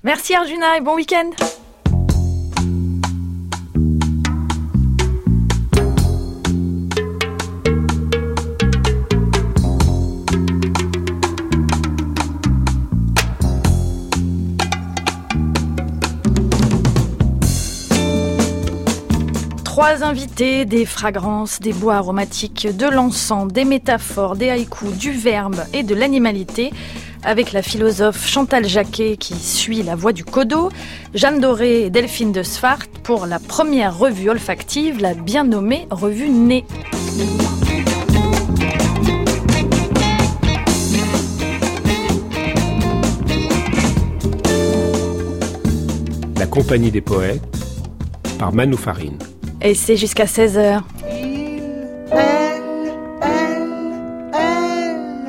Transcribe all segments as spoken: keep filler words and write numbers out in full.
Merci Arjuna et bon week-end. Trois invités, des fragrances, des bois aromatiques, de l'encens, des métaphores, des haïkus, du verbe et de l'animalité, avec la philosophe Chantal Jacquet qui suit la voie du Kodo, Jeanne Doré et Delphine de Swart pour la première revue olfactive, la bien nommée revue Nez. La compagnie des poètes par Manu Farine. Et c'est jusqu'à seize heures. Il, elle, elle, elle.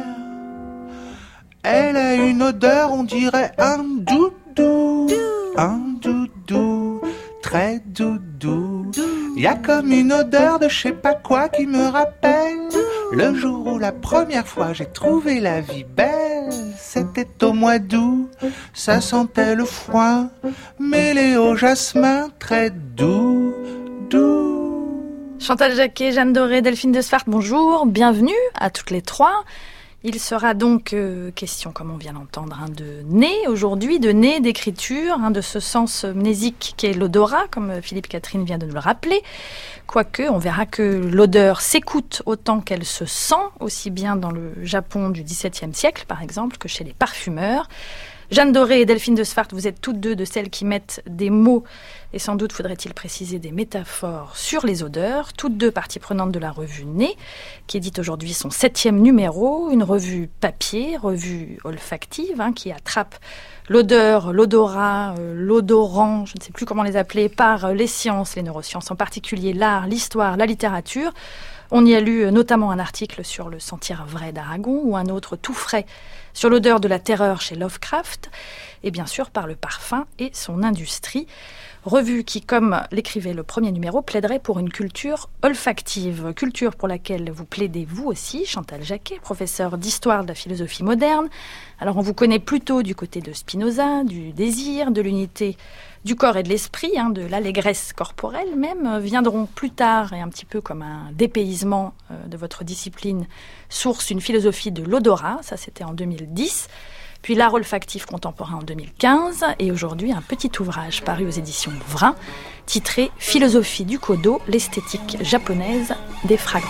Elle a une odeur, on dirait un doudou. Un doudou, très doudou. Il y a comme une odeur de je sais pas quoi qui me rappelle le jour où la première fois j'ai trouvé la vie belle. C'était au mois d'août, ça sentait le foin mêlé au jasmin, très doux. Doux. Chantal Jacquet, Jeanne Doré, Delphine de Swart, bonjour, bienvenue à toutes les trois. Il sera donc euh, question, comme on vient d'entendre, hein, de nez aujourd'hui, de nez, d'écriture, hein, de ce sens mnésique qu'est l'odorat, comme Philippe Catherine vient de nous le rappeler. Quoique, on verra que l'odeur s'écoute autant qu'elle se sent, aussi bien dans le Japon du dix-septième siècle, par exemple, que chez les parfumeurs. Jeanne Doré et Delphine de Swart, vous êtes toutes deux de celles qui mettent des mots, et sans doute faudrait-il préciser des métaphores sur les odeurs, toutes deux parties prenantes de la revue Nez, qui édite aujourd'hui son septième numéro, une revue papier, revue olfactive, hein, qui attrape l'odeur, l'odorat, euh, l'odorant, je ne sais plus comment les appeler, par les sciences, les neurosciences, en particulier l'art, l'histoire, la littérature. On y a lu notamment un article sur le Sentir vrai d'Aragon ou un autre tout frais sur l'odeur de la terreur chez Lovecraft et bien sûr par le parfum et son industrie. Revue qui, comme l'écrivait le premier numéro, plaiderait pour une culture olfactive. Culture pour laquelle vous plaidez vous aussi, Chantal Jacquet, professeure d'histoire de la philosophie moderne. Alors on vous connaît plutôt du côté de Spinoza, du désir, de l'unité du corps et de l'esprit, hein, de l'allégresse corporelle même, viendront plus tard, et un petit peu comme un dépaysement euh, de votre discipline, source une philosophie de l'odorat, ça c'était en deux mille dix, puis l'art olfactif contemporain en deux mille quinze, et aujourd'hui un petit ouvrage paru aux éditions Vrin, titré « Philosophie du Kodo, l'esthétique japonaise des fragrances ».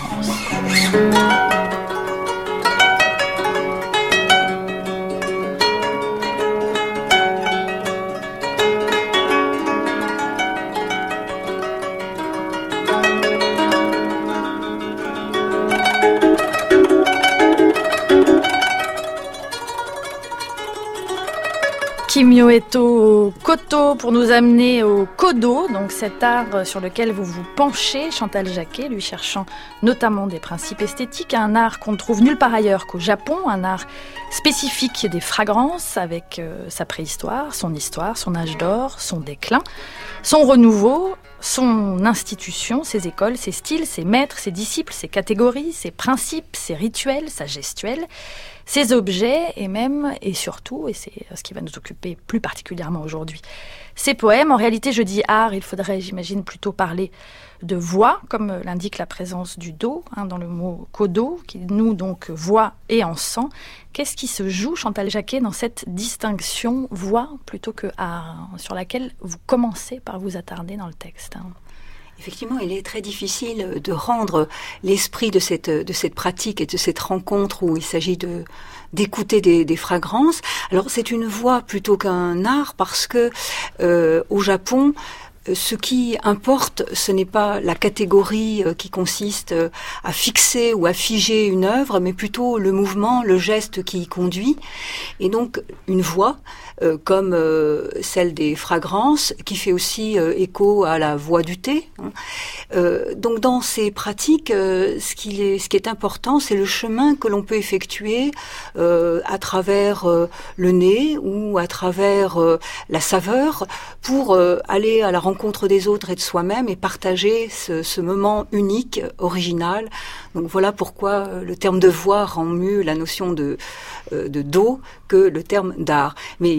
Kimio Eto Koto pour nous amener au Kodo, donc cet art sur lequel vous vous penchez, Chantal Jacquet, lui cherchant notamment des principes esthétiques, un art qu'on ne trouve nulle part ailleurs qu'au Japon, un art spécifique des fragrances avec euh, sa préhistoire, son histoire, son âge d'or, son déclin, son renouveau, son institution, ses écoles, ses styles, ses maîtres, ses disciples, ses catégories, ses principes, ses rituels, sa gestuelle, ses objets et même et surtout, et c'est ce qui va nous occuper plus particulièrement aujourd'hui, ces poèmes. En réalité, je dis art, il faudrait, j'imagine, plutôt parler de voix, comme l'indique la présence du do, hein, dans le mot kodo, qui noue donc voix et encens. Qu'est-ce qui se joue, Chantal Jacquet, dans cette distinction voix plutôt que art, sur laquelle vous commencez par vous attarder dans le texte, hein? Effectivement, il est très difficile de rendre l'esprit de cette de cette pratique et de cette rencontre où il s'agit de d'écouter des, des fragrances. Alors c'est une voix plutôt qu'un art parce que euh, au Japon, ce qui importe, ce n'est pas la catégorie qui consiste à fixer ou à figer une œuvre, mais plutôt le mouvement, le geste qui y conduit. Et donc, une voix, euh, comme euh, celle des fragrances, qui fait aussi euh, écho à la voix du thé. Hein. Euh, donc, dans ces pratiques, euh, ce, qui est, ce qui est important, c'est le chemin que l'on peut effectuer euh, à travers euh, le nez ou à travers euh, la saveur pour euh, aller à la rencontre rencontre des autres et de soi-même et partager ce, ce moment unique, original. Donc voilà pourquoi le terme de voix rend mieux la notion de, de do que le terme d'art. Mais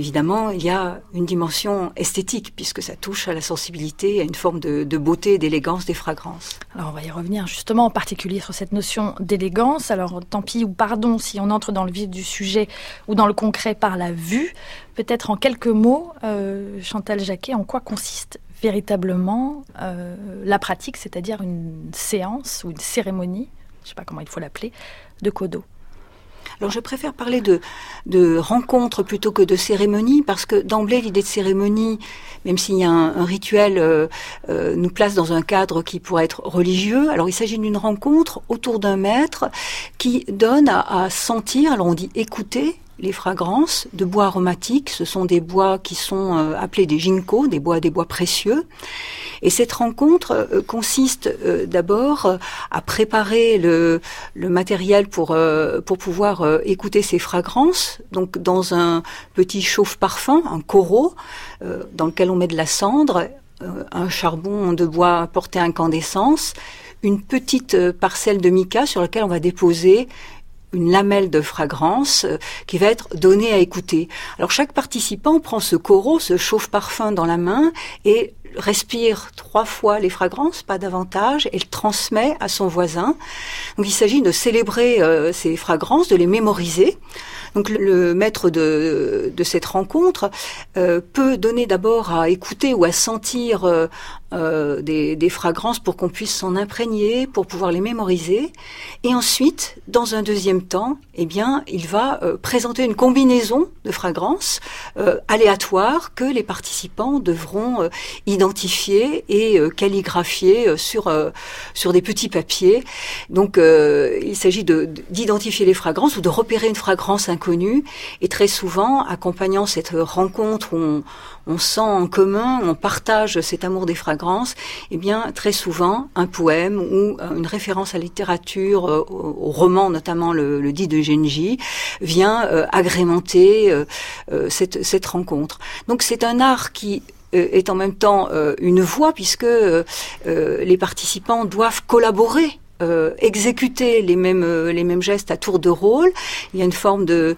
évidemment, il y a une dimension esthétique, puisque ça touche à la sensibilité, à une forme de, de beauté et d'élégance des fragrances. Alors, on va y revenir justement en particulier sur cette notion d'élégance. Alors, tant pis ou pardon si on entre dans le vif du sujet ou dans le concret par la vue. Peut-être en quelques mots, euh, Chantal Jacquet, en quoi consiste véritablement euh, la pratique, c'est-à-dire une séance ou une cérémonie, je ne sais pas comment il faut l'appeler, de Kodo? Alors je préfère parler de, de rencontre plutôt que de cérémonie, parce que d'emblée l'idée de cérémonie, même s'il y a un, un rituel, euh, euh, nous place dans un cadre qui pourrait être religieux. Alors il s'agit d'une rencontre autour d'un maître qui donne à, à sentir, alors on dit écouter, les fragrances de bois aromatiques. Ce sont des bois qui sont euh, appelés des ginkgos, des bois, des bois précieux. Et cette rencontre euh, consiste euh, d'abord euh, à préparer le, le matériel pour, euh, pour pouvoir euh, écouter ces fragrances. Donc dans un petit chauffe-parfum, un corot, euh, dans lequel on met de la cendre, euh, un charbon de bois porté à incandescence, une petite euh, parcelle de mica sur laquelle on va déposer une lamelle de fragrance euh, qui va être donnée à écouter. Alors chaque participant prend ce corot, ce chauffe-parfum dans la main et respire trois fois les fragrances, pas davantage, et le transmet à son voisin. Donc il s'agit de célébrer euh, ces fragrances, de les mémoriser. Donc le, le maître de, de cette rencontre euh, peut donner d'abord à écouter ou à sentir euh, euh, des, des fragrances pour qu'on puisse s'en imprégner, pour pouvoir les mémoriser. Et ensuite, dans un deuxième temps, eh bien, il va euh, présenter une combinaison de fragrances euh, aléatoires que les participants devront euh, identifier et euh, calligraphier euh, sur euh, sur des petits papiers. Donc, euh, il s'agit de, d'identifier les fragrances ou de repérer une fragrance inconnue. Et très souvent, accompagnant cette rencontre où on, on sent en commun, on partage cet amour des fragrances, eh bien, très souvent, un poème ou une référence à la littérature, euh, au, au roman, notamment le, le dit de Genji, vient euh, agrémenter euh, euh, cette, cette rencontre. Donc, c'est un art qui est en même temps euh, une voie, puisque euh, les participants doivent collaborer, euh, exécuter les mêmes euh, les mêmes gestes à tour de rôle. Il y a une forme de,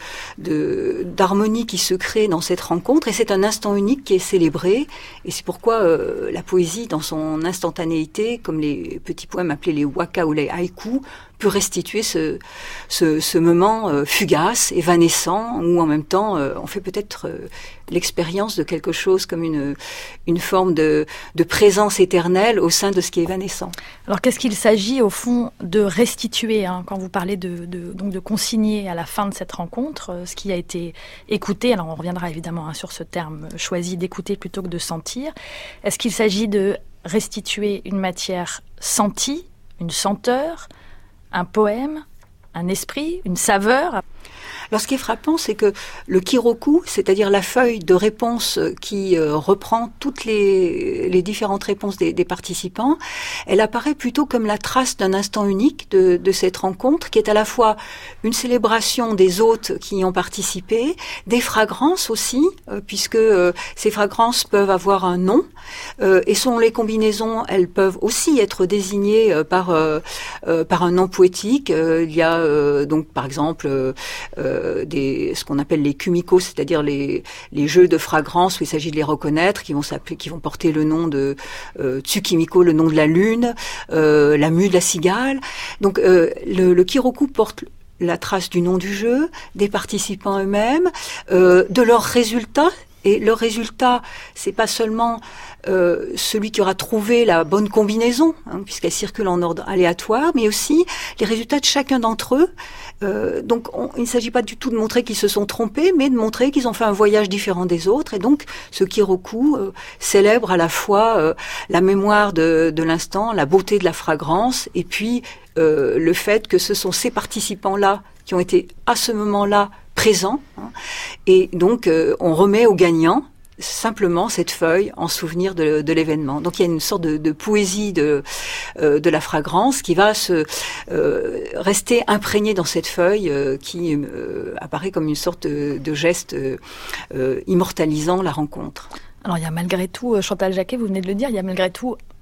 de d'harmonie qui se crée dans cette rencontre, et c'est un instant unique qui est célébré. Et c'est pourquoi euh, la poésie, dans son instantanéité, comme les petits poèmes appelés les waka ou les haïkus, peut restituer ce, ce, ce moment euh, fugace, évanescent, où en même temps euh, on fait peut-être euh, l'expérience de quelque chose comme une, une forme de, de présence éternelle au sein de ce qui est évanescent. Alors qu'est-ce qu'il s'agit au fond de restituer, hein, quand vous parlez de, de, donc de consigner à la fin de cette rencontre euh, ce qui a été écouté? Alors on reviendra évidemment hein, sur ce terme choisi d'écouter plutôt que de sentir. Est-ce qu'il s'agit de restituer une matière sentie, une senteur, un poème, un esprit, une saveur? Alors, ce qui est frappant, c'est que le kiroku, c'est-à-dire la feuille de réponse qui euh, reprend toutes les, les différentes réponses des, des participants, elle apparaît plutôt comme la trace d'un instant unique de, de cette rencontre, qui est à la fois une célébration des hôtes qui y ont participé, des fragrances aussi, euh, puisque euh, ces fragrances peuvent avoir un nom, euh, et selon les combinaisons, elles peuvent aussi être désignées euh, par euh, euh, par un nom poétique. Euh, il y a euh, donc par exemple euh, Des, ce qu'on appelle les kumiko, c'est-à-dire les, les jeux de fragrance où il s'agit de les reconnaître, qui vont s'appeler, qui vont porter le nom de euh, Tsukimiko, le nom de la lune, euh, la mue de la cigale. Donc euh, le, le kiroku porte la trace du nom du jeu, des participants eux-mêmes, euh, de leurs résultats. Et le résultat, c'est pas seulement euh, celui qui aura trouvé la bonne combinaison, hein, puisqu'elle circule en ordre aléatoire, mais aussi les résultats de chacun d'entre eux. Euh, donc, on, il ne s'agit pas du tout de montrer qu'ils se sont trompés, mais de montrer qu'ils ont fait un voyage différent des autres. Et donc, ce kiroku euh, célèbre à la fois euh, la mémoire de, de l'instant, la beauté de la fragrance, et puis euh, le fait que ce sont ces participants-là qui ont été à ce moment-là présents, hein, et donc euh, on remet au gagnant simplement cette feuille en souvenir de, de l'événement. Donc il y a une sorte de, de poésie de, euh, de la fragrance qui va se euh, rester imprégnée dans cette feuille euh, qui euh, apparaît comme une sorte de, de geste euh, immortalisant la rencontre. Alors il y a malgré tout, Chantal Jacquet, vous venez de le dire, il y a malgré tout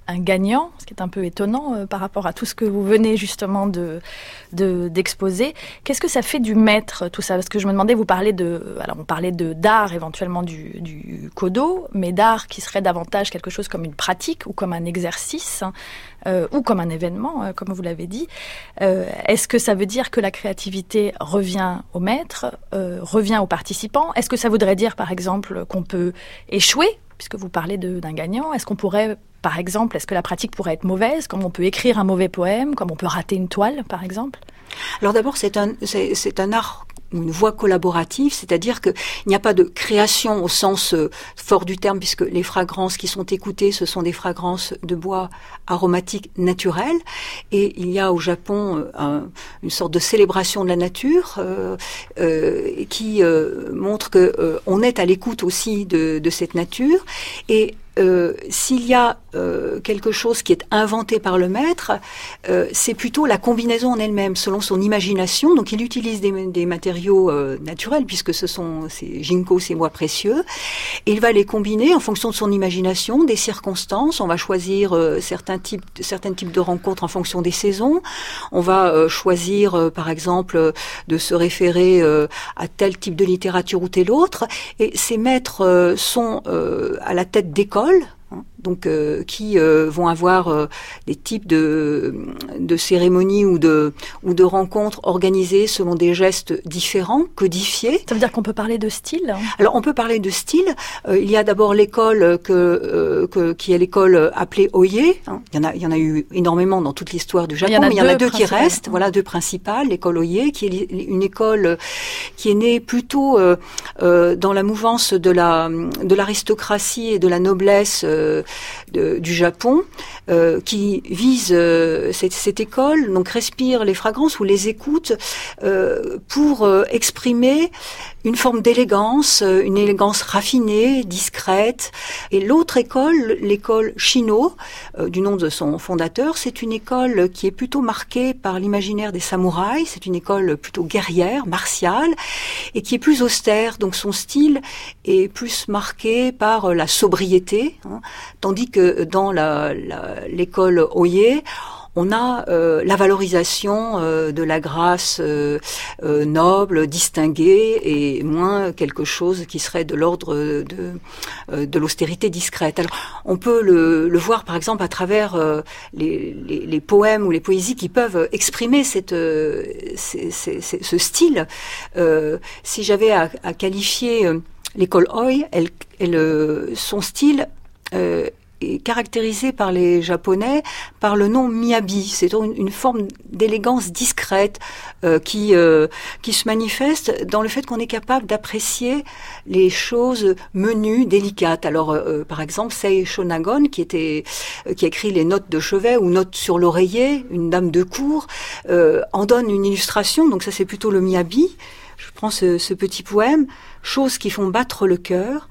un gagnant, ce qui est un peu étonnant euh, par rapport à tout ce que vous venez justement de, de, d'exposer. Qu'est-ce que ça fait du maître, tout ça? Parce que je me demandais, vous parlez de, alors on parlait de d'art éventuellement du, du kodo, mais d'art qui serait davantage quelque chose comme une pratique ou comme un exercice, hein, euh, ou comme un événement, euh, comme vous l'avez dit. Euh, est-ce que ça veut dire que la créativité revient au maître, euh, revient aux participants? Est-ce que ça voudrait dire, par exemple, qu'on peut échouer, puisque vous parlez de, d'un gagnant? Est-ce qu'on pourrait, par exemple, est-ce que la pratique pourrait être mauvaise, comme on peut écrire un mauvais poème, comme on peut rater une toile, par exemple? Alors d'abord, c'est un, c'est, c'est un art, une voie collaborative, c'est-à-dire qu'il n'y a pas de création au sens euh, fort du terme, puisque les fragrances qui sont écoutées, ce sont des fragrances de bois aromatiques naturelles, et il y a au Japon euh, un, une sorte de célébration de la nature euh, euh, qui euh, montre que euh, on est à l'écoute aussi de, de cette nature, et Euh, s'il y a euh, quelque chose qui est inventé par le maître, euh, c'est plutôt la combinaison en elle-même, selon son imagination. Donc il utilise des, des matériaux euh, naturels, puisque ce sont ces ginkgo, ces bois précieux, et il va les combiner en fonction de son imagination, des circonstances. On va choisir euh, certains types, certains types de rencontres en fonction des saisons. On va euh, choisir, euh, par exemple, euh, de se référer euh, à tel type de littérature ou tel autre. Et ces maîtres euh, sont euh, à la tête d'écoles, donc euh, qui euh, vont avoir euh, des types de, de cérémonies ou de, ou de rencontres organisées selon des gestes différents, codifiés. Ça veut dire qu'on peut parler de style? Alors on peut parler de style. Euh, il y a d'abord l'école que, euh, que, qui est l'école appelée Oye. Hein. Il y en a, il y en a eu énormément dans toute l'histoire du Japon, il mais il y en a deux qui restent. Voilà, deux principales. L'école Oye, qui est une école qui est née plutôt euh, euh, dans la mouvance de la de l'aristocratie et de la noblesse euh, De, du Japon, euh, qui vise euh, cette, cette école, donc respire les fragrances ou les écoute euh, pour euh, exprimer une forme d'élégance, euh, une élégance raffinée, discrète. Et l'autre école, l'école Shino, euh, du nom de son fondateur, c'est une école qui est plutôt marquée par l'imaginaire des samouraïs. C'est une école plutôt guerrière, martiale, et qui est plus austère. Donc son style est plus marqué par la sobriété, hein, tandis que dans la, la, l'école Oye, on a euh, la valorisation euh, de la grâce euh, euh, noble, distinguée, et moins quelque chose qui serait de l'ordre de, euh, de l'austérité discrète. Alors, on peut le, le voir, par exemple, à travers euh, les, les, les poèmes ou les poésies qui peuvent exprimer cette, euh, ces, ces, ces, ce style. Euh, si j'avais à, à qualifier euh, l'école Oi, elle, elle, euh, son style euh, est caractérisé par les Japonais par le nom miyabi, c'est une, une forme d'élégance discrète euh, qui euh, qui se manifeste dans le fait qu'on est capable d'apprécier les choses menues, délicates. Alors euh, par exemple, Sei Shonagon, qui était euh, qui a écrit les notes de chevet ou notes sur l'oreiller, une dame de cour, euh, en donne une illustration. Donc ça, c'est plutôt le miyabi. Je prends ce, ce petit poème: choses qui font battre le cœur,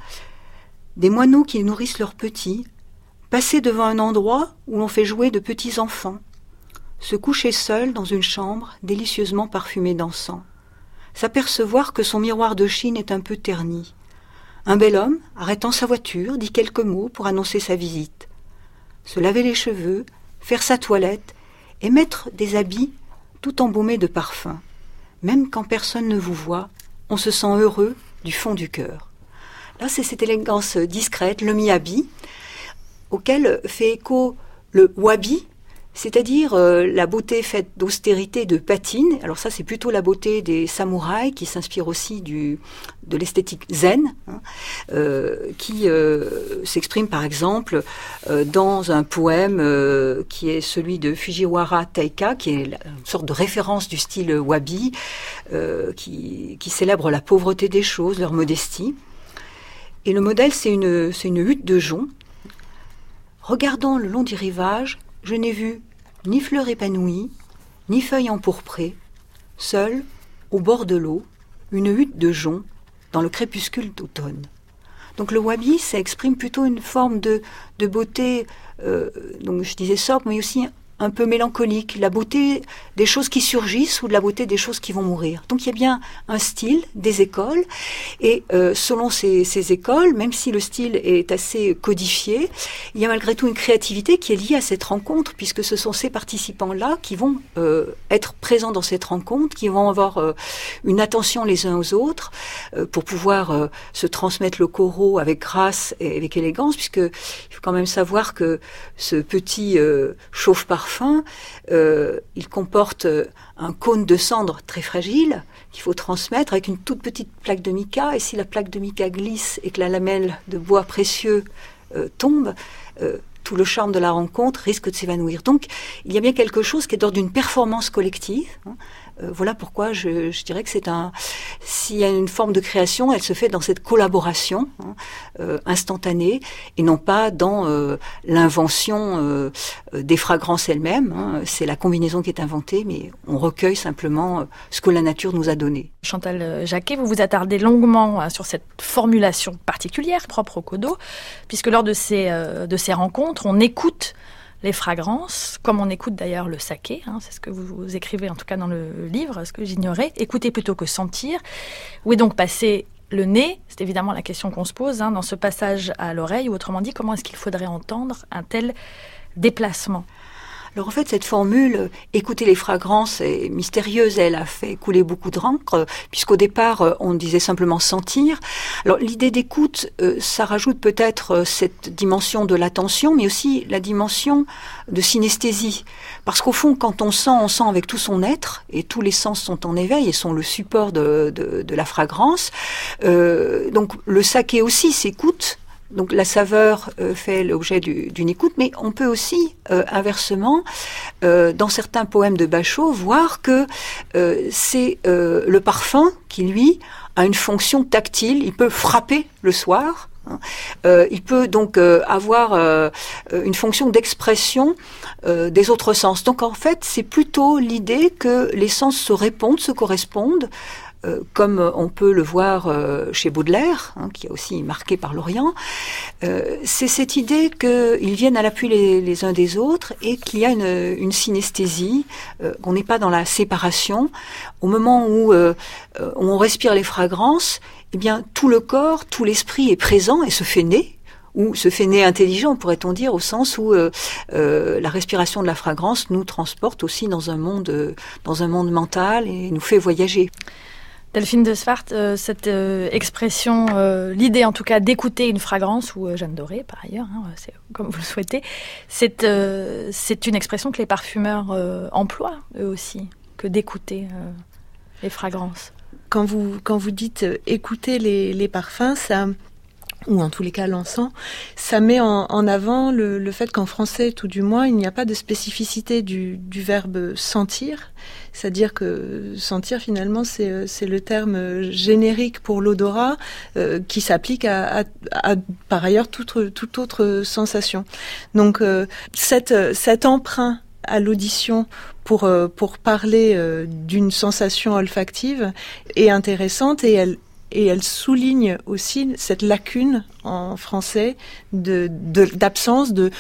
des moineaux qui nourrissent leurs petits, passer devant un endroit où l'on fait jouer de petits enfants, se coucher seul dans une chambre délicieusement parfumée d'encens, s'apercevoir que son miroir de Chine est un peu terni. Un bel homme, arrêtant sa voiture, dit quelques mots pour annoncer sa visite. Se laver les cheveux, faire sa toilette et mettre des habits tout embaumés de parfum. Même quand personne ne vous voit, on se sent heureux du fond du cœur. Là, c'est cette élégance discrète, le miyabi, auquel fait écho le wabi, c'est-à-dire euh, la beauté faite d'austérité, de patine. Alors ça, c'est plutôt la beauté des samouraïs, qui s'inspire aussi du, de l'esthétique zen, hein, euh, qui euh, s'exprime par exemple euh, dans un poème euh, qui est celui de Fujiwara Taika, qui est une sorte de référence du style wabi, euh, qui, qui célèbre la pauvreté des choses, leur modestie. Et le modèle, c'est une, c'est une hutte de jonc. Regardant le long du rivage, je n'ai vu ni fleurs épanouies, ni feuilles empourprées. Seule, au bord de l'eau, une hutte de jonc dans le crépuscule d'automne. Donc le wabi, ça exprime plutôt une forme de, de beauté, euh, donc je disais sobre, mais aussi un peu mélancolique, la beauté des choses qui surgissent ou de la beauté des choses qui vont mourir. Donc il y a bien un style, des écoles, et euh, selon ces, ces écoles, même si le style est assez codifié, il y a malgré tout une créativité qui est liée à cette rencontre, puisque ce sont ces participants-là qui vont euh, être présents dans cette rencontre, qui vont avoir euh, une attention les uns aux autres, euh, pour pouvoir euh, se transmettre le corot avec grâce et avec élégance, puisque il faut quand même savoir que ce petit euh, chauffe-parfum, euh, il comporte un cône de cendre très fragile qu'il faut transmettre avec une toute petite plaque de mica, et si la plaque de mica glisse et que la lamelle de bois précieux euh, tombe, euh, tout le charme de la rencontre risque de s'évanouir. Donc, il y a bien quelque chose qui est d'ordre d'une performance collective. Hein. Euh, voilà pourquoi je, je dirais que c'est un... S'il y a une forme de création, elle se fait dans cette collaboration hein, euh, instantanée, et non pas dans euh, l'invention euh, des fragrances elles-mêmes. Hein. C'est la combinaison qui est inventée, mais on recueille simplement euh, ce que la nature nous a donné. Chantal Jacquet, vous vous attardez longuement hein, sur cette formulation particulière propre au Kodo, puisque lors de ces, euh, de ces rencontres, on écoute les fragrances, comme on écoute d'ailleurs le saké, hein, c'est ce que vous, vous écrivez en tout cas dans le livre, ce que j'ignorais, écouter plutôt que sentir. Où est donc passé le nez? C'est évidemment la question qu'on se pose hein, dans ce passage à l'oreille, ou autrement dit, comment est-ce qu'il faudrait entendre un tel déplacement? Alors en fait, cette formule « écouter les fragrances » est mystérieuse. Elle a fait couler beaucoup d'encre, puisqu'au départ, on disait simplement « sentir ». Alors l'idée d'écoute, ça rajoute peut-être cette dimension de l'attention, mais aussi la dimension de synesthésie. Parce qu'au fond, quand on sent, on sent avec tout son être, et tous les sens sont en éveil et sont le support de, de, de la fragrance. Euh, donc le saké aussi s'écoute. Donc la saveur euh, fait l'objet du, d'une écoute, mais on peut aussi, euh, inversement, euh, dans certains poèmes de Bachot, voir que euh, c'est euh, le parfum qui, lui, a une fonction tactile. Il peut frapper le soir. Hein. Euh, il peut donc euh, avoir euh, une fonction d'expression euh, des autres sens. Donc en fait, c'est plutôt l'idée que les sens se répondent, se correspondent, Euh, comme on peut le voir euh, chez Baudelaire, hein, qui est aussi marqué par l'Orient. Euh, c'est cette idée qu'ils viennent à l'appui les, les uns des autres et qu'il y a une, une synesthésie, euh, qu'on n'est pas dans la séparation. Au moment où euh, on respire les fragrances, eh bien tout le corps, tout l'esprit est présent et se fait nez, ou se fait nez intelligent, pourrait-on dire, au sens où euh, euh, la respiration de la fragrance nous transporte aussi dans un monde, euh, dans un monde mental et nous fait voyager. Delphine de Swart, euh, cette euh, expression, euh, l'idée en tout cas d'écouter une fragrance, ou euh, Jeanne Doré par ailleurs, hein, c'est comme vous le souhaitez, c'est, euh, c'est une expression que les parfumeurs euh, emploient eux aussi, que d'écouter euh, les fragrances. Quand vous, quand vous dites euh, écouter les, les parfums, ça... ou en tous les cas l'encens, ça met en, en avant le, le fait qu'en français, tout du moins, il n'y a pas de spécificité du, du verbe sentir. C'est-à-dire que sentir, finalement, c'est, c'est le terme générique pour l'odorat euh, qui s'applique à, à, à, par ailleurs, toute, toute autre sensation. Donc, euh, cette, cet emprunt à l'audition pour, euh, pour parler euh, d'une sensation olfactive est intéressante, et elle Et elle souligne aussi cette lacune en français de, de, d'absence de,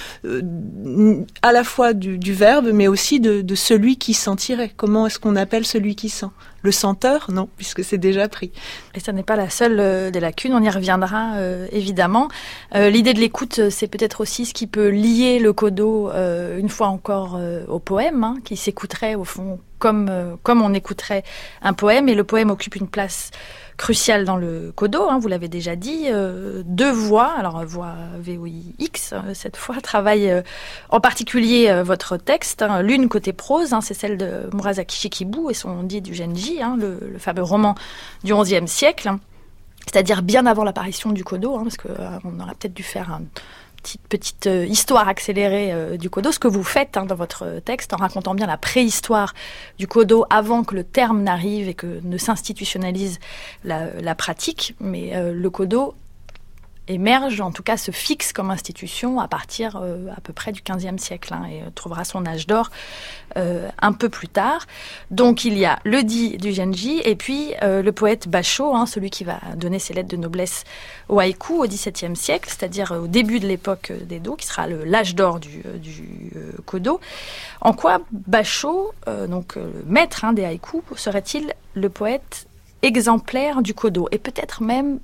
euh, à la fois du, du verbe, mais aussi de, de celui qui sentirait. Comment est-ce qu'on appelle celui qui sent? Le senteur? Non, puisque c'est déjà pris. Et ça n'est pas la seule euh, des lacunes, on y reviendra euh, évidemment. Euh, l'idée de l'écoute, c'est peut-être aussi ce qui peut lier le Kodo, euh, une fois encore, euh, au poème, hein, qui s'écouterait au fond comme, euh, comme on écouterait un poème, et le poème occupe une place cruciale dans le Kodo, hein, vous l'avez déjà dit. Euh, deux voix, alors voix V O I X, euh, cette fois, travaillent euh, en particulier euh, votre texte. Hein, l'une côté prose, hein, c'est celle de Murasaki Shikibu et son dit du Genji, hein, le, le fameux roman du onzième siècle, hein, c'est-à-dire bien avant l'apparition du Kodo, hein, parce qu'on euh, aurait peut-être dû faire un petite, petite euh, histoire accélérée euh, du Kodo, ce que vous faites hein, dans votre texte, en racontant bien la préhistoire du Kodo avant que le terme n'arrive et que ne s'institutionnalise la, la pratique. Mais euh, le Kodo émerge, en tout cas se fixe comme institution à partir euh, à peu près du quinzième siècle hein, et trouvera son âge d'or euh, un peu plus tard. Donc il y a le dit du Genji et puis euh, le poète Basho, hein, celui qui va donner ses lettres de noblesse au haïku au dix-septième siècle, c'est-à-dire au début de l'époque d'Edo, qui sera le, l'âge d'or du, du euh, Kodo. En quoi Basho, euh, donc euh, le maître hein, des haïkus, serait-il le poète exemplaire du Kodo et peut-être même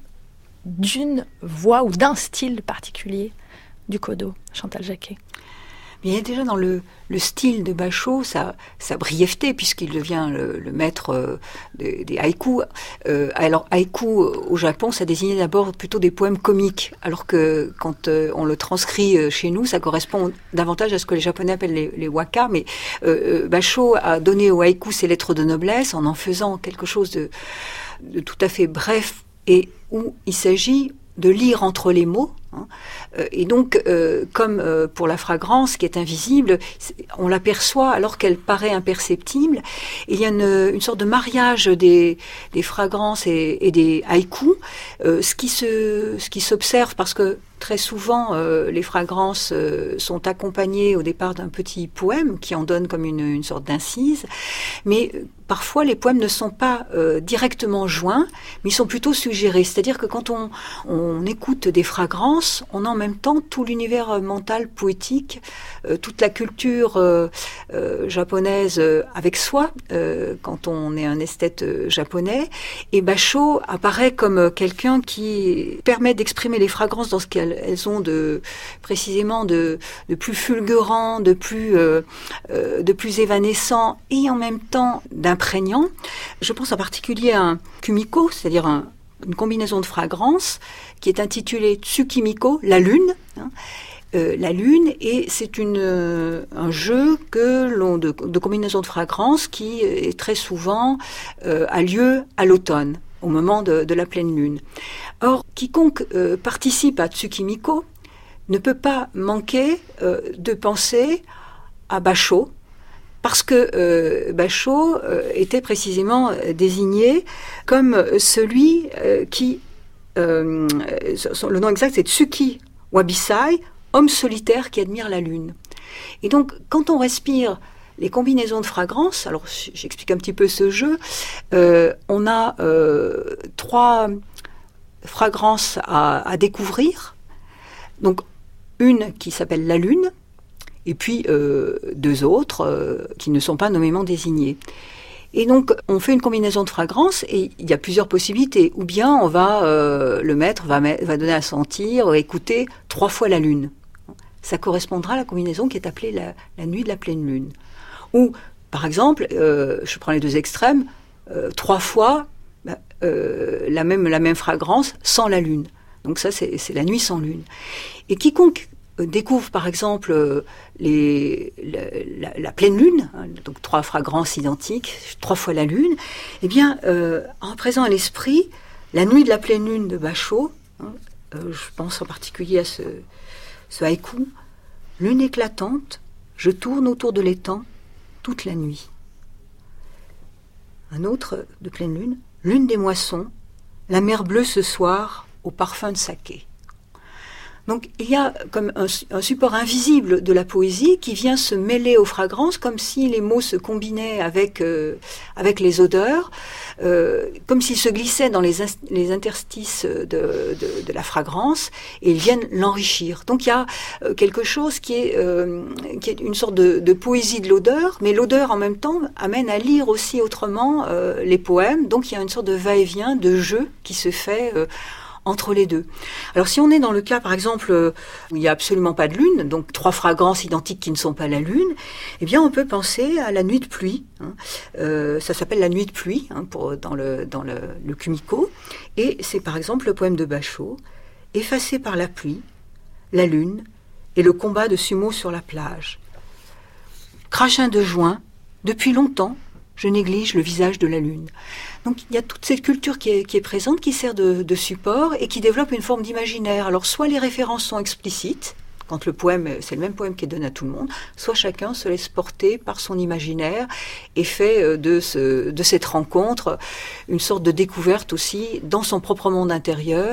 d'une voix ou d'un style particulier du Kodo, Chantal Jacquet? Il y a déjà dans le, le style de Basho sa, sa brièveté, puisqu'il devient le, le maître euh, des, des haïkus. Euh, alors, haïku au Japon, ça désignait d'abord plutôt des poèmes comiques, alors que quand euh, on le transcrit euh, chez nous, ça correspond davantage à ce que les Japonais appellent les, les waka. Mais euh, Basho a donné au haïku ses lettres de noblesse en en faisant quelque chose de, de tout à fait bref et où il s'agit de lire entre les mots. Hein. Et donc, euh, comme euh, pour la fragrance qui est invisible, on l'aperçoit alors qu'elle paraît imperceptible. Il y a une, une sorte de mariage des, des fragrances et, et des haïkus, euh, ce qui se, ce qui s'observe parce que très souvent, euh, les fragrances euh, sont accompagnées au départ d'un petit poème qui en donne comme une, une sorte d'incise, mais euh, parfois les poèmes ne sont pas euh, directement joints, mais ils sont plutôt suggérés. C'est-à-dire que quand on, on écoute des fragrances, on a en même temps tout l'univers mental poétique, euh, toute la culture euh, euh, japonaise euh, avec soi, euh, quand on est un esthète euh, japonais. Et Basho apparaît comme quelqu'un qui permet d'exprimer les fragrances dans ce qu'elles elles ont de précisément de, de plus fulgurant, de plus euh, euh, de plus évanescent et en même temps d'imprégnant. Je pense en particulier à un kumiko, c'est-à-dire un, une combinaison de fragrances qui est intitulée Tsukimiko, la lune. Hein, euh, la lune, et c'est une euh, un jeu que l'on de, de combinaison de fragrances qui est très souvent euh, a lieu à l'automne, au moment de, de la pleine lune. Or, quiconque euh, participe à Tsukimiko ne peut pas manquer euh, de penser à Basho, parce que euh, Basho euh, était précisément désigné comme celui euh, qui... Euh, son, le nom exact, c'est Tsuki Wabisai, homme solitaire qui admire la lune. Et donc, quand on respire les combinaisons de fragrances, alors j'explique un petit peu ce jeu, euh, on a euh, trois fragrances à, à découvrir. Donc, une qui s'appelle la lune, et puis euh, deux autres euh, qui ne sont pas nommément désignées. Et donc, on fait une combinaison de fragrances et il y a plusieurs possibilités. Ou bien, on va, euh, le maître va, va donner à sentir, à écouter trois fois la lune. Ça correspondra à la combinaison qui est appelée la, la nuit de la pleine lune. Ou, par exemple, euh, je prends les deux extrêmes, euh, trois fois bah, euh, la, même, la même fragrance sans la lune. Donc ça, c'est, c'est la nuit sans lune. Et quiconque découvre par exemple les, la, la, la pleine lune, hein, donc trois fragrances identiques, trois fois la lune, eh bien, euh, en présent à l'esprit, la nuit de la pleine lune de Basho, hein, euh, je pense en particulier à ce, ce haïku, lune éclatante, je tourne autour de l'étang toute la nuit. Un autre de pleine lune, lune des moissons, la mer bleue ce soir au parfum de saké. Donc il y a comme un, un support invisible de la poésie qui vient se mêler aux fragrances, comme si les mots se combinaient avec euh, avec les odeurs, euh, comme s'ils se glissaient dans les, in- les interstices de, de, de la fragrance et ils viennent l'enrichir. Donc il y a euh, quelque chose qui est euh, qui est une sorte de, de poésie de l'odeur, mais l'odeur en même temps amène à lire aussi autrement euh, les poèmes. Donc il y a une sorte de va-et-vient, de jeu qui se fait euh, entre les deux. Alors si on est dans le cas par exemple où il n'y a absolument pas de lune, donc trois fragrances identiques qui ne sont pas la lune, eh bien on peut penser à la nuit de pluie. Hein. Euh, ça s'appelle la nuit de pluie hein, pour, dans, le, dans le, le kumiko, et c'est par exemple le poème de Basho, effacé par la pluie, la lune et le combat de sumo sur la plage. Crachin de juin, depuis longtemps, je néglige le visage de la lune. Donc il y a toute cette culture qui est, qui est présente, qui sert de, de support et qui développe une forme d'imaginaire. Alors soit les références sont explicites, quand le poème, c'est le même poème qui est donné à tout le monde, soit chacun se laisse porter par son imaginaire et fait de, ce, de cette rencontre une sorte de découverte aussi dans son propre monde intérieur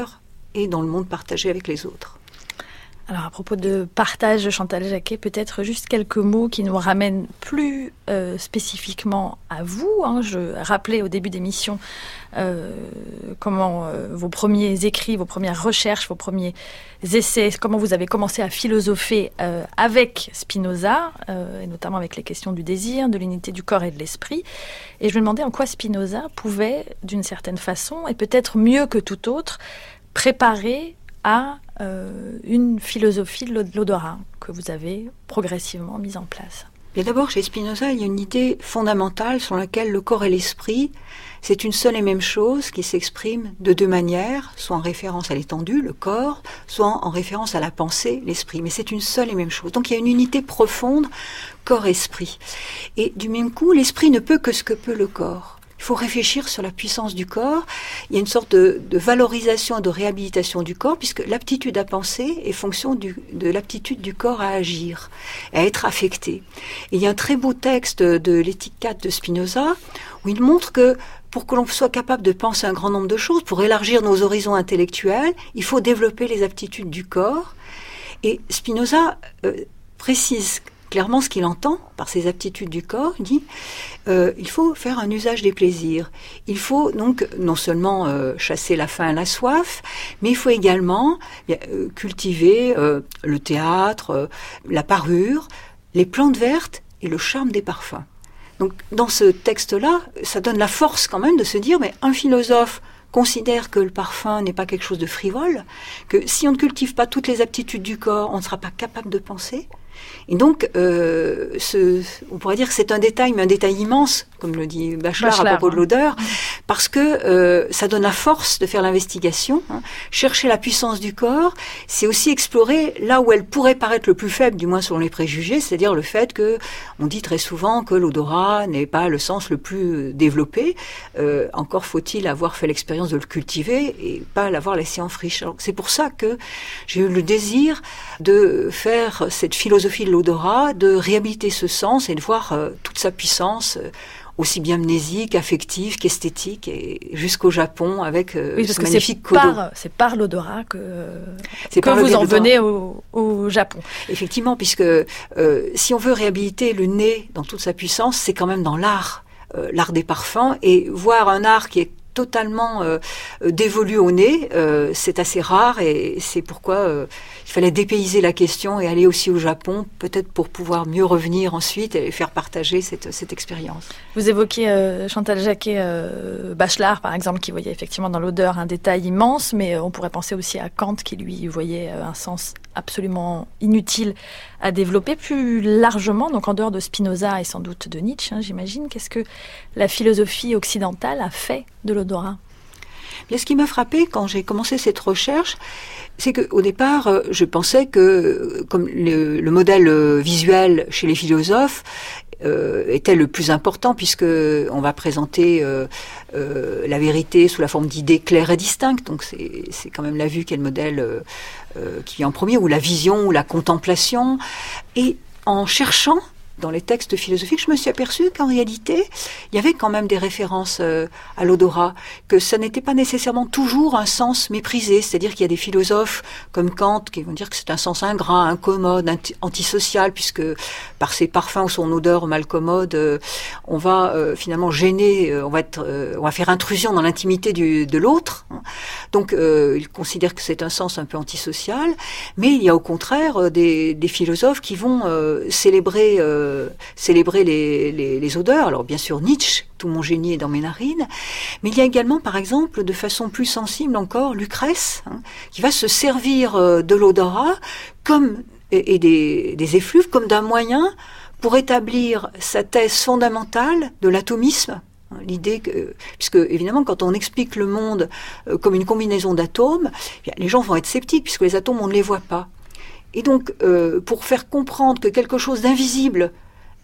et dans le monde partagé avec les autres. Alors, à propos de partage, Chantal Jacquet, peut-être juste quelques mots qui nous ramènent plus euh, spécifiquement à vous. Hein. Je rappelais au début d'émission euh, comment euh, vos premiers écrits, vos premières recherches, vos premiers essais, comment vous avez commencé à philosopher euh, avec Spinoza, euh, et notamment avec les questions du désir, de l'unité du corps et de l'esprit. Et je me demandais en quoi Spinoza pouvait, d'une certaine façon, et peut-être mieux que tout autre, préparer à euh, une philosophie de l'odorat que vous avez progressivement mise en place. Bien d'abord, chez Spinoza, il y a une idée fondamentale sur laquelle le corps et l'esprit, c'est une seule et même chose qui s'exprime de deux manières, soit en référence à l'étendue, le corps, soit en référence à la pensée, l'esprit. Mais c'est une seule et même chose. Donc il y a une unité profonde, corps-esprit. Et du même coup, l'esprit ne peut que ce que peut le corps. Il faut réfléchir sur la puissance du corps. Il y a une sorte de, de valorisation et de réhabilitation du corps, puisque l'aptitude à penser est fonction du, de l'aptitude du corps à agir, à être affecté. Et il y a un très beau texte de l'Éthique quatre de Spinoza, où il montre que pour que l'on soit capable de penser un grand nombre de choses, pour élargir nos horizons intellectuels, il faut développer les aptitudes du corps. Et Spinoza euh, précise clairement ce qu'il entend par ces aptitudes du corps. Il dit euh, il faut faire un usage des plaisirs. Il faut donc non seulement euh, chasser la faim et la soif, mais il faut également euh, cultiver euh, le théâtre, euh, la parure, les plantes vertes et le charme des parfums. Donc dans ce texte-là, ça donne la force quand même de se dire mais un philosophe considère que le parfum n'est pas quelque chose de frivole, que si on ne cultive pas toutes les aptitudes du corps, on ne sera pas capable de penser. Et donc, euh, ce, on pourrait dire que c'est un détail, mais un détail immense, comme le dit Bachelard, Bachelard à propos hein. de l'odeur, parce que euh, ça donne la force de faire l'investigation. Hein. Chercher la puissance du corps, c'est aussi explorer là où elle pourrait paraître le plus faible, du moins selon les préjugés, c'est-à-dire le fait que on dit très souvent que l'odorat n'est pas le sens le plus développé. Euh, encore faut-il avoir fait l'expérience de le cultiver et pas l'avoir laissé en friche. Alors, c'est pour ça que j'ai eu le désir de faire cette philosophie de l'odorat, de réhabiliter ce sens et de voir euh, toute sa puissance, euh, aussi bien mnésique, affective qu'esthétique, et jusqu'au Japon avec euh, oui, parce ce que magnifique c'est kodo. Par, c'est par l'odorat que, c'est que par vous en venez au, au Japon. Effectivement, puisque euh, si on veut réhabiliter le nez dans toute sa puissance, c'est quand même dans l'art, euh, l'art des parfums, et voir un art qui est totalement euh, dévolu au nez, euh, c'est assez rare, et c'est pourquoi euh, il fallait dépayser la question et aller aussi au Japon, peut-être pour pouvoir mieux revenir ensuite et faire partager cette, cette expérience. Vous évoquez euh, Chantal Jacquet, euh, Bachelard par exemple, qui voyait effectivement dans l'odeur un détail immense, mais on pourrait penser aussi à Kant qui lui voyait un sens absolument inutile à développer. Plus largement, donc en dehors de Spinoza et sans doute de Nietzsche, hein, j'imagine, qu'est-ce que la philosophie occidentale a fait de l'odorat ? Bien, ce qui m'a frappé quand j'ai commencé cette recherche, c'est qu'au départ, je pensais que comme le, le modèle visuel chez les philosophes euh, était le plus important, puisque on va présenter euh, euh, la vérité sous la forme d'idées claires et distinctes. Donc c'est, c'est quand même la vue qui est le modèle euh, euh, qui vient en premier, ou la vision, ou la contemplation. Et en cherchant dans les textes philosophiques, je me suis aperçue qu'en réalité, il y avait quand même des références euh, à l'odorat, que ça n'était pas nécessairement toujours un sens méprisé, c'est-à-dire qu'il y a des philosophes comme Kant qui vont dire que c'est un sens ingrat, incommode, anti- antisocial, puisque par ses parfums ou son odeur mal commode, euh, on va euh, finalement gêner, euh, on va être, euh, on va faire intrusion dans l'intimité du, de l'autre. Hein. Donc, euh, il considère que c'est un sens un peu antisocial, mais il y a au contraire euh, des, des philosophes qui vont euh, célébrer euh, célébrer les, les, les odeurs. Alors bien sûr Nietzsche, tout mon génie est dans mes narines, mais il y a également par exemple de façon plus sensible encore Lucrèce, hein, qui va se servir euh, de l'odorat comme, et, et des, des effluves comme d'un moyen pour établir sa thèse fondamentale de l'atomisme. L'idée que, puisque évidemment quand on explique le monde euh, comme une combinaison d'atomes, bien, les gens vont être sceptiques puisque les atomes on ne les voit pas. Et donc, euh, pour faire comprendre que quelque chose d'invisible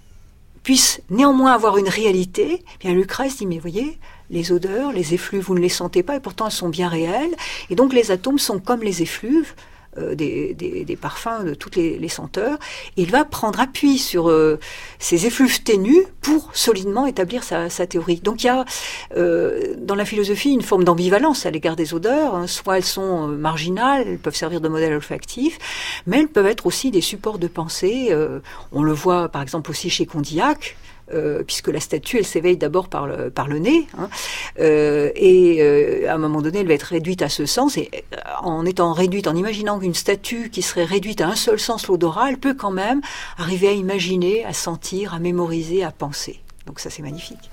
puisse néanmoins avoir une réalité, eh bien Lucrèce dit, mais voyez, les odeurs, les effluves, vous ne les sentez pas, et pourtant elles sont bien réelles. Et donc les atomes sont comme les effluves, euh, des, des, des parfums, de toutes les, les senteurs, et il va prendre appui sur euh, ces effluves ténus pour solidement établir sa, sa théorie. Donc il y a euh, dans la philosophie une forme d'ambivalence à l'égard des odeurs, hein. Soit elles sont euh, marginales, elles peuvent servir de modèle olfactif, mais elles peuvent être aussi des supports de pensée. Euh, on le voit par exemple aussi chez Condillac, Euh, puisque la statue, elle s'éveille d'abord par le, par le nez, hein, euh, et euh, à un moment donné, elle va être réduite à ce sens, et euh, en étant réduite, en imaginant qu'une statue qui serait réduite à un seul sens, l'odorat, elle peut quand même arriver à imaginer, à sentir, à mémoriser, à penser. Donc ça, c'est magnifique.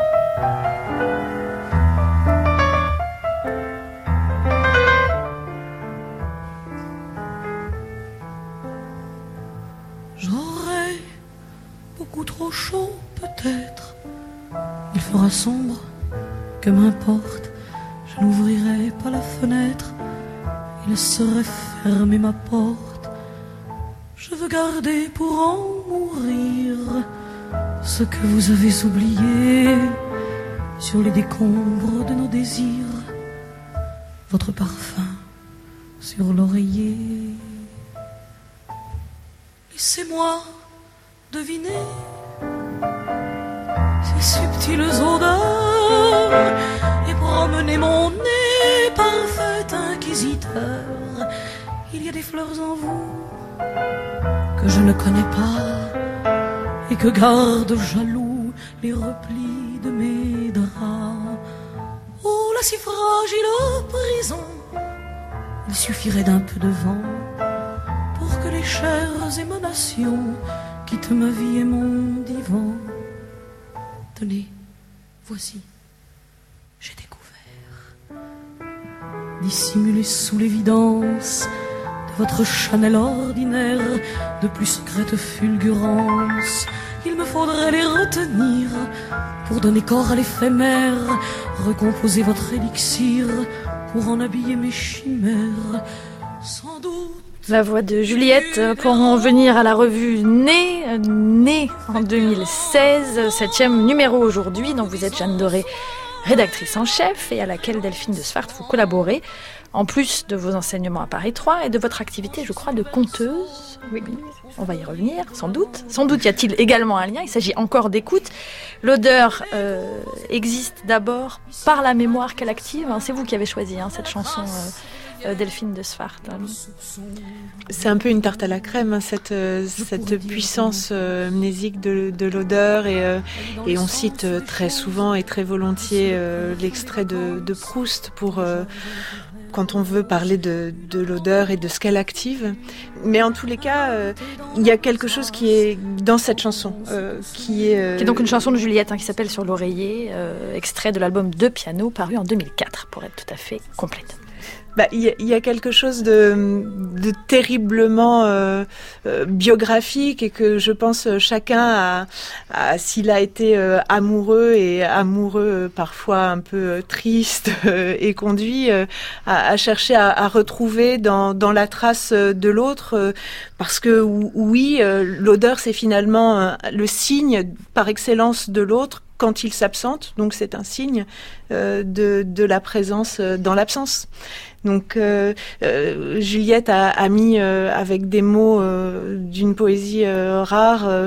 J'aurais beaucoup trop chaud, peut-être. Il fera sombre, que m'importe. Je n'ouvrirai pas la fenêtre et laisserai fermer ma porte. Je veux garder pour en mourir ce que vous avez oublié sur les décombres de nos désirs. Votre parfum sur l'oreiller. Laissez-moi deviner ces subtiles odeurs et promener mon nez, parfait inquisiteur. Il y a des fleurs en vous que je ne connais pas et que garde jaloux les replis de mes draps. Oh, la si fragile prison, il suffirait d'un peu de vent pour que les chères émanations quittent ma vie et mon divan. Tenez, voici, j'ai découvert, dissimulé sous l'évidence de votre Chanel ordinaire, de plus secrète fulgurance. Il me faudrait les retenir pour donner corps à l'éphémère, recomposer votre élixir pour en habiller mes chimères. Sans doute. La voix de Juliette pour en venir à la revue Né, Né en deux mille seize, septième numéro aujourd'hui, dont vous êtes Jeanne Doré, rédactrice en chef, et à laquelle Delphine de Swart vous collaborez, en plus de vos enseignements à Paris trois et de votre activité, je crois, de conteuse. Oui, on va y revenir, sans doute. Sans doute y a-t-il également un lien, il s'agit encore d'écoute. L'odeur euh, existe d'abord par la mémoire qu'elle active. C'est vous qui avez choisi hein, cette chanson euh, Euh, Delphine de Swart. C'est un peu une tarte à la crème, hein, cette, euh, cette puissance euh, mnésique de, de l'odeur, et, euh, et on cite euh, très souvent et très volontiers euh, l'extrait de, de Proust pour euh, quand on veut parler de, de l'odeur et de ce qu'elle active. Mais en tous les cas, euh, il y a quelque chose qui est dans cette chanson, euh, qui est... Euh... Qui est donc une chanson de Juliette hein, qui s'appelle Sur l'oreiller, euh, extrait de l'album De Piano, paru en deux mille quatre, pour être tout à fait complète. Bah, il y, y a quelque chose de, de terriblement euh, euh, biographique, et que je pense chacun a, a s'il a été euh, amoureux et amoureux euh, parfois un peu euh, triste euh, et conduit euh, à, à chercher à, à retrouver dans, dans la trace de l'autre, euh, parce que oui, euh, l'odeur c'est finalement euh, le signe par excellence de l'autre quand il s'absente, donc c'est un signe euh, de, de la présence euh, dans l'absence. Donc euh, euh, Juliette a, a mis euh, avec des mots euh, d'une poésie euh, rare euh,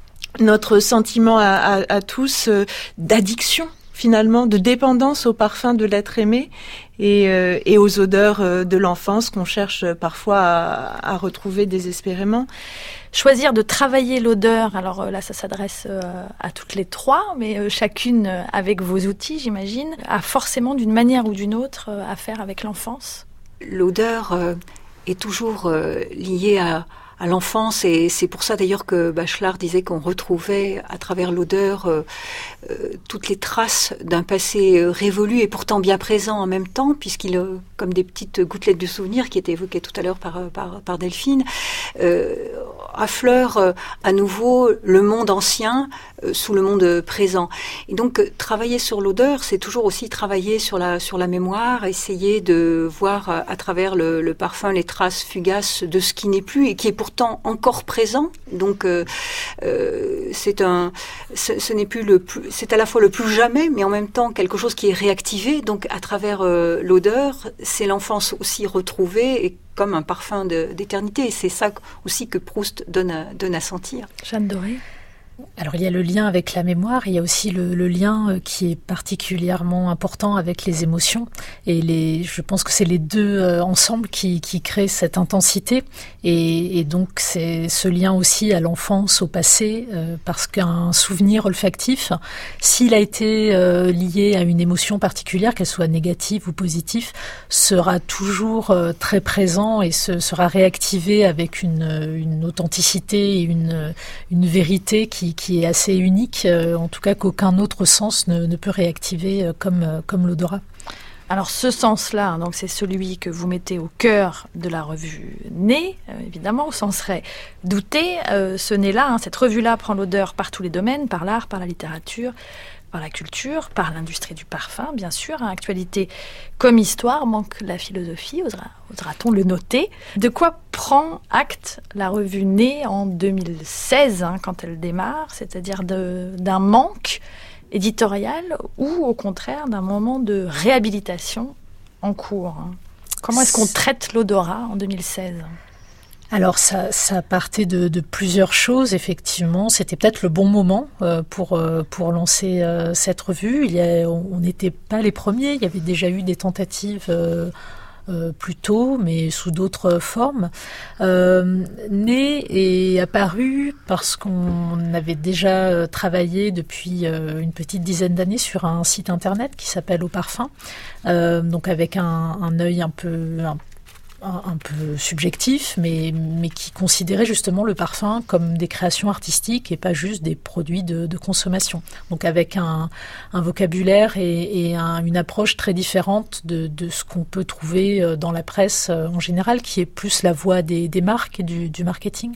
notre sentiment à, à, à tous euh, d'addiction, finalement, de dépendance au parfum de l'être aimé, et, euh, et aux odeurs euh, de l'enfance qu'on cherche parfois à, à retrouver désespérément. Choisir de travailler l'odeur, alors là ça s'adresse euh, à toutes les trois, mais euh, chacune euh, avec vos outils, j'imagine, a forcément d'une manière ou d'une autre euh, à faire avec l'enfance. L'odeur euh, est toujours euh, liée à, à l'enfance, et c'est pour ça d'ailleurs que Bachelard disait qu'on retrouvait à travers l'odeur euh, euh, toutes les traces d'un passé euh, révolu et pourtant bien présent en même temps, puisqu'il, euh, comme des petites gouttelettes de souvenirs qui étaient évoquées tout à l'heure par, par, par Delphine, euh, affleure euh, à nouveau le monde ancien euh, sous le monde présent. Et donc euh, travailler sur l'odeur, c'est toujours aussi travailler sur la sur la mémoire, essayer de voir euh, à travers le, le parfum les traces fugaces de ce qui n'est plus et qui est pourtant encore présent. Donc euh, euh, c'est un ce, ce n'est plus le plus, c'est à la fois le plus jamais, mais en même temps quelque chose qui est réactivé. Donc à travers euh, l'odeur, c'est l'enfance aussi retrouvée, et comme un parfum de, d'éternité. Et c'est ça aussi que Proust donne à, donne à sentir. Jeanne Doré. Alors il y a le lien avec la mémoire, il y a aussi le, le lien qui est particulièrement important avec les émotions et les, je pense que c'est les deux euh, ensemble qui, qui créent cette intensité et, et donc c'est ce lien aussi à l'enfance, au passé, euh, parce qu'un souvenir olfactif, s'il a été euh, lié à une émotion particulière, qu'elle soit négative ou positive, sera toujours euh, très présent et se, sera réactivé avec une, une authenticité et une, une vérité qui qui est assez unique, euh, en tout cas qu'aucun autre sens ne, ne peut réactiver euh, comme, euh, comme l'odorat. Alors ce sens-là, donc c'est celui que vous mettez au cœur de la revue Nez, euh, évidemment, au sens serait douté. Euh, ce Nez-là, hein, cette revue-là prend l'odeur par tous les domaines, par l'art, par la littérature, par la culture, par l'industrie du parfum, bien sûr. Hein, actualité comme histoire, manque la philosophie, osera, osera-t-on le noter. De quoi prend acte la revue Nez en deux mille seize, hein, quand elle démarre, c'est-à-dire de, d'un manque éditorial ou au contraire d'un moment de réhabilitation en cours, hein. Comment est-ce qu'on traite l'odorat en deux mille seize ? Alors ça, ça partait de, de plusieurs choses, effectivement. C'était peut-être le bon moment euh, pour, euh, pour lancer euh, cette revue. Il y a, on n'était pas les premiers, il y avait déjà eu des tentatives euh, euh, plus tôt, mais sous d'autres formes. Euh, Nez est apparu parce qu'on avait déjà travaillé depuis euh, une petite dizaine d'années sur un site internet qui s'appelle Au Parfum, euh, donc avec un, un œil un peu... Un, un peu subjectif, mais, mais qui considérait justement le parfum comme des créations artistiques et pas juste des produits de, de consommation. Donc avec un, un vocabulaire et, et un, une approche très différente de, de ce qu'on peut trouver dans la presse en général, qui est plus la voie des, des marques et du, du marketing.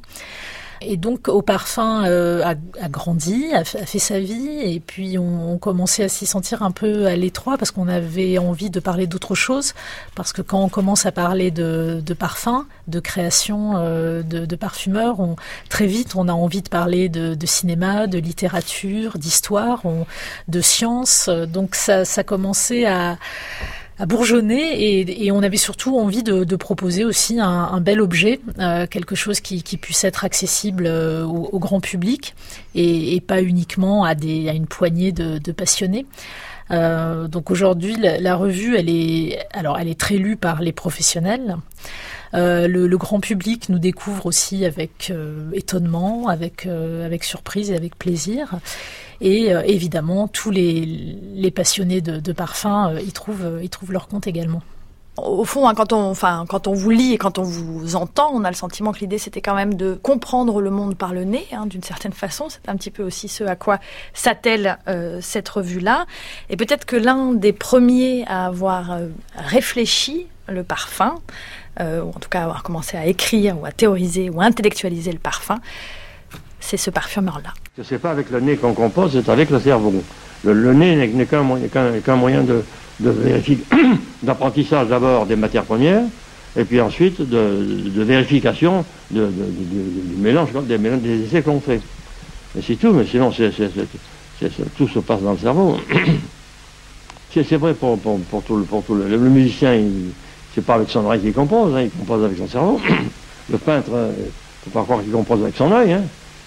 Et donc, Au Parfum euh, a, a grandi, a, a fait sa vie, et puis on, on commençait à s'y sentir un peu à l'étroit parce qu'on avait envie de parler d'autre chose. Parce que quand on commence à parler de, de parfum, de création euh, de, de parfumeurs, on, très vite on a envie de parler de, de cinéma, de littérature, d'histoire, on, de science. Donc ça, ça commençait à... à bourgeonner et, et on avait surtout envie de, de proposer aussi un, un bel objet, euh, quelque chose qui, qui puisse être accessible euh, au, au grand public et, et pas uniquement à, des, à une poignée de, de passionnés. Euh, donc aujourd'hui, la, la revue, elle est, alors elle est très lue par les professionnels. Euh, le, le grand public nous découvre aussi avec euh, étonnement, avec, euh, avec surprise et avec plaisir. Et euh, évidemment, tous les, les passionnés de, de parfum euh, y, trouvent, y trouvent leur compte également. Au fond, hein, quand on, enfin, quand on vous lit et quand on vous entend, on a le sentiment que l'idée, c'était quand même de comprendre le monde par le nez, hein, d'une certaine façon. C'est un petit peu aussi ce à quoi s'attelle euh, cette revue-là. Et peut-être que l'un des premiers à avoir euh, réfléchi le parfum, euh, ou en tout cas avoir commencé à écrire ou à théoriser ou à intellectualiser le parfum, c'est ce parfumeur-là. C'est pas avec le nez qu'on compose, c'est avec le cerveau. Le, le nez n'est, n'est qu'un moyen, qu'un, qu'un moyen de, de vérifi- d'apprentissage d'abord des matières premières, et puis ensuite de, de vérification de, de, de, de, du mélange, des, mélanges, des essais qu'on fait. Et c'est tout, mais sinon c'est, c'est, c'est, c'est, c'est, tout se passe dans le cerveau. c'est, c'est vrai pour, pour, pour tout le, pour tout le, le musicien, il, c'est pas avec son oreille qu'il compose, hein, il compose avec son cerveau. Le peintre, il ne faut pas croire qu'il compose avec son œil, hein.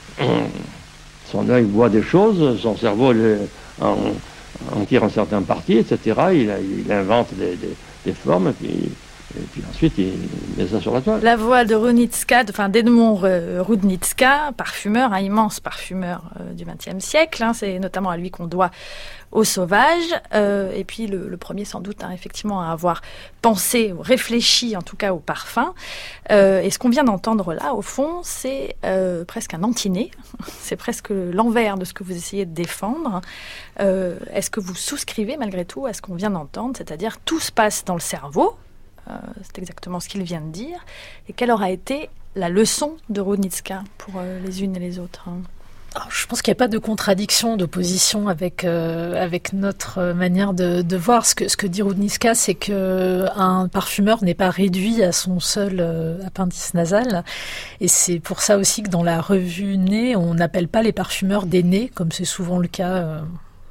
Son œil voit des choses, son cerveau en, en tire un certain parti, et cetera. Il, il invente des, des, des formes, et puis, et puis ensuite il met ça sur la toile. La voix de Rudnicka, enfin d'Edmond Rudnicka, parfumeur, un immense parfumeur euh, du vingtième siècle. Hein, c'est notamment à lui qu'on doit Au Sauvage. Euh, et puis le, le premier sans doute, hein, effectivement, à avoir pensé, ou réfléchi en tout cas au parfum. Euh, et ce qu'on vient d'entendre là, au fond, c'est euh, presque un anti-nez. C'est presque l'envers de ce que vous essayez de défendre. Euh, est-ce que vous souscrivez malgré tout à ce qu'on vient d'entendre, c'est-à-dire tout se passe dans le cerveau, euh, c'est exactement ce qu'il vient de dire, et quelle aura été la leçon de Rudnicka pour euh, les unes et les autres, hein? Alors, je pense qu'il n'y a pas de contradiction, d'opposition avec euh, avec notre manière de, de voir. Ce que ce que dit Rudnicka, c'est que un parfumeur n'est pas réduit à son seul euh, appendice nasal, et c'est pour ça aussi que dans la revue Nez, on n'appelle pas les parfumeurs des nez, comme c'est souvent le cas euh,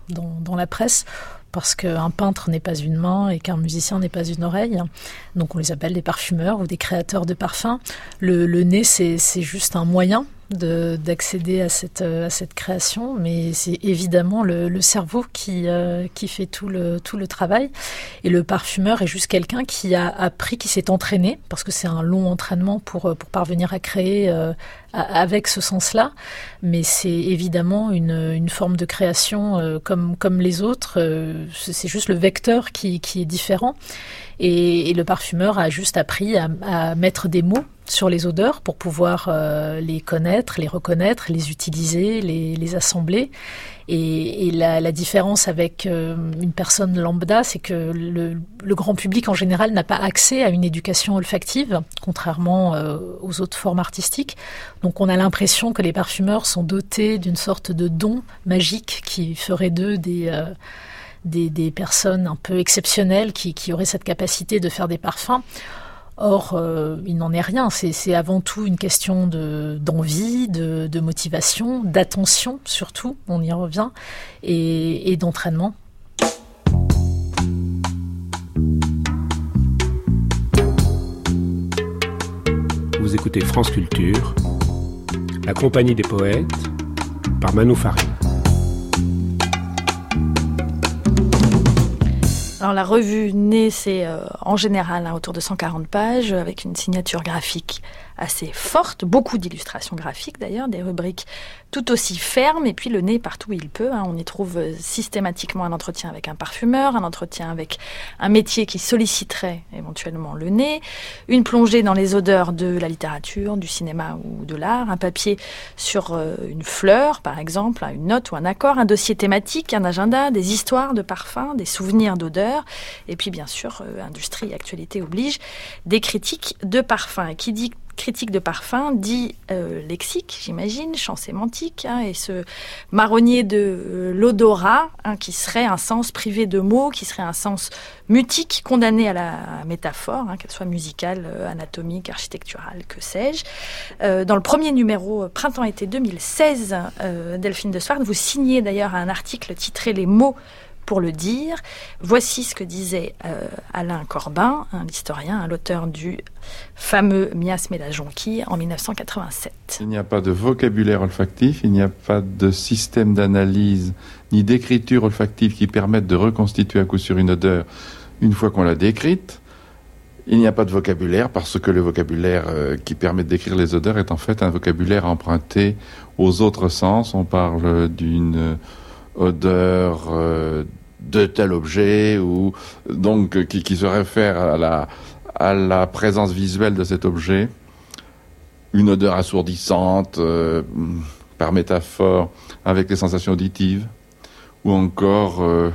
dans, dans la presse, parce qu'un peintre n'est pas une main et qu'un musicien n'est pas une oreille. Donc on les appelle des parfumeurs ou des créateurs de parfums. Le, le nez, c'est, c'est juste un moyen de, d'accéder à cette, à cette création, mais c'est évidemment le, le cerveau qui, euh, qui fait tout le, tout le travail. Et le parfumeur est juste quelqu'un qui a appris, qui s'est entraîné, parce que c'est un long entraînement pour, pour parvenir à créer euh, avec ce sens-là, mais c'est évidemment une, une forme de création euh, comme, comme les autres. Euh, c'est juste le vecteur qui, qui est différent. Et, et le parfumeur a juste appris à, à mettre des mots sur les odeurs pour pouvoir euh, les connaître, les reconnaître, les utiliser, les, les assembler. Et, et la, la différence avec euh, une personne lambda, c'est que le, le grand public en général n'a pas accès à une éducation olfactive, contrairement euh, aux autres formes artistiques. Donc on a l'impression que les parfumeurs sont dotés d'une sorte de don magique qui ferait d'eux des... Euh, Des, des personnes un peu exceptionnelles qui, qui auraient cette capacité de faire des parfums. Or, euh, il n'en est rien. C'est, c'est avant tout une question de, d'envie, de, de motivation, d'attention surtout, on y revient, et, et d'entraînement. Vous écoutez France Culture, la compagnie des poètes, par Manou Farid. Alors la revue Nez, c'est euh, en général hein, autour de cent quarante pages, avec une signature graphique assez forte, beaucoup d'illustrations graphiques d'ailleurs, des rubriques tout aussi fermes, et puis le nez partout où il peut. Hein, on y trouve euh, systématiquement un entretien avec un parfumeur, un entretien avec un métier qui solliciterait éventuellement le nez, une plongée dans les odeurs de la littérature, du cinéma ou de l'art, un papier sur euh, une fleur par exemple, une note ou un accord, un dossier thématique, un agenda, des histoires de parfums, des souvenirs d'odeurs, et puis bien sûr, euh, industrie, actualité oblige, des critiques de parfums. Et qui dit critique de parfum dit euh, lexique, j'imagine, champ sémantique, hein, et ce marronnier de euh, l'odorat, hein, qui serait un sens privé de mots, qui serait un sens mutique, condamné à la métaphore, hein, qu'elle soit musicale, euh, anatomique, architecturale, que sais-je. Euh, dans le premier numéro, euh, Printemps-été deux mille seize, euh, Delphine de Swart, vous signez d'ailleurs un article titré « Les mots pour le dire ». Voici ce que disait euh, Alain Corbin, un historien, un l'auteur du fameux Miasme et la jonquille en dix-neuf cent quatre-vingt-sept. Il n'y a pas de vocabulaire olfactif, il n'y a pas de système d'analyse ni d'écriture olfactive qui permettent de reconstituer à coup sûr une odeur une fois qu'on l'a décrite. Il n'y a pas de vocabulaire parce que le vocabulaire euh, qui permet de décrire les odeurs est en fait un vocabulaire emprunté aux autres sens. On parle d'une odeur euh, de tel objet ou donc qui, qui se réfère à la, à la présence visuelle de cet objet. Une odeur assourdissante euh, par métaphore avec les sensations auditives ou encore euh,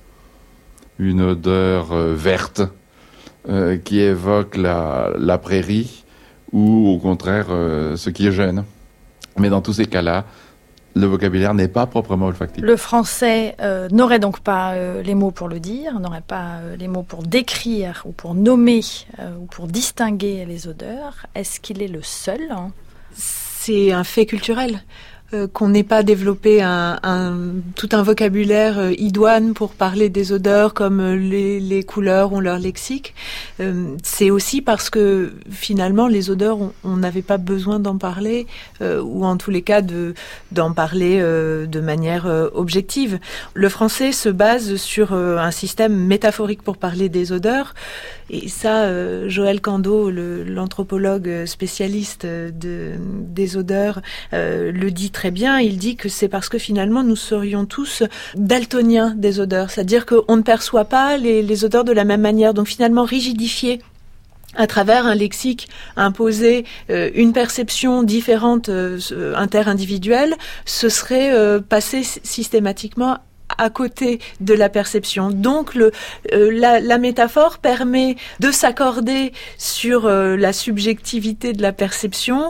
une odeur euh, verte euh, qui évoque la, la prairie ou au contraire euh, ce qui est jeune. Mais dans tous ces cas-là, le vocabulaire n'est pas proprement olfactif. Le français euh, n'aurait donc pas euh, les mots pour le dire, n'aurait pas euh, les mots pour décrire ou pour nommer euh, ou pour distinguer les odeurs. Est-ce qu'il est le seul, hein ? C'est un fait culturel. Euh, qu'on n'ait pas développé un, un, tout un vocabulaire euh, idoine pour parler des odeurs comme euh, les, les couleurs ont leur lexique. Euh, c'est aussi parce que finalement les odeurs, on n'avait pas besoin d'en parler euh, ou en tous les cas de, d'en parler euh, de manière euh, objective. Le français se base sur euh, un système métaphorique pour parler des odeurs. Et ça, euh, Joël Cando, le, l'anthropologue spécialiste de, des odeurs, euh, le dit très bien. Il dit que c'est parce que finalement nous serions tous daltoniens des odeurs, c'est-à-dire qu'on ne perçoit pas les, les odeurs de la même manière, donc finalement rigidifiés à travers un lexique imposé, euh, une perception différente euh, interindividuelle, ce serait euh, passer systématiquement à côté de la perception. Donc le, euh, la, la métaphore permet de s'accorder sur euh, la subjectivité de la perception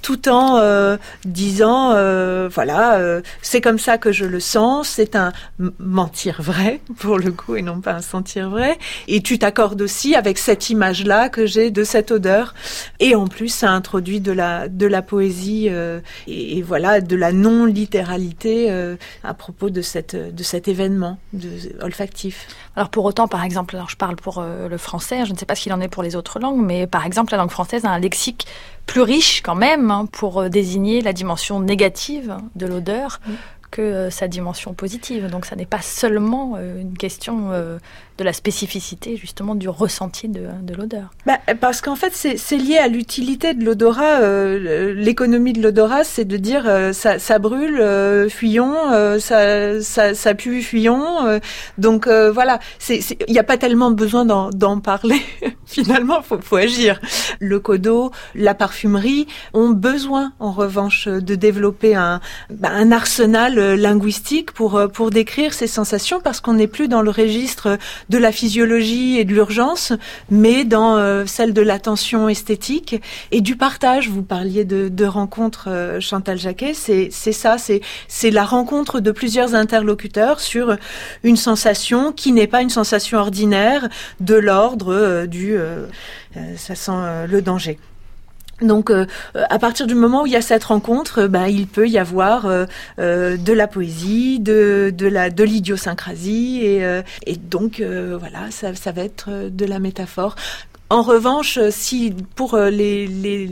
tout en euh, disant, euh, voilà, euh, c'est comme ça que je le sens, c'est un m- mentir vrai, pour le coup, et non pas un sentir vrai. Et tu t'accordes aussi avec cette image-là que j'ai de cette odeur. Et en plus, ça introduit de la, de la poésie euh, et, et voilà, de la non-littéralité euh, à propos de, cette, de cet événement de, olfactif. Alors pour autant, par exemple, alors je parle pour euh, le français, je ne sais pas ce qu'il en est pour les autres langues, mais par exemple, la langue française a un lexique plus riche quand même hein, pour euh, désigner la dimension négative de l'odeur mmh. que euh, sa dimension positive. Donc ça n'est pas seulement euh, une question euh, de la spécificité justement du ressenti de, de l'odeur. Bah, parce qu'en fait, c'est, c'est lié à l'utilité de l'odorat. Euh, l'économie de l'odorat, c'est de dire euh, ça, ça brûle, euh, fuyons, euh, ça, ça, ça pue, fuyons. Euh, donc euh, voilà, il n'y a pas tellement besoin d'en, d'en parler. Finalement, il faut, faut agir. Le codo, la parfumerie ont besoin, en revanche, de développer un, bah, un arsenal linguistique pour, pour décrire ces sensations, parce qu'on n'est plus dans le registre de la physiologie et de l'urgence, mais dans euh, celle de l'attention esthétique et du partage. Vous parliez de, de rencontres, euh, Chantal Jacquet, c'est, c'est ça, c'est, c'est la rencontre de plusieurs interlocuteurs sur une sensation qui n'est pas une sensation ordinaire, de l'ordre euh, du euh, euh, ça sent euh, le danger. Donc, euh, à partir du moment où il y a cette rencontre, ben, il peut y avoir euh, euh, de la poésie, de, de, la, de l'idiosyncrasie, et, euh, et donc, euh, voilà, ça, ça va être de la métaphore. En revanche, si pour les, les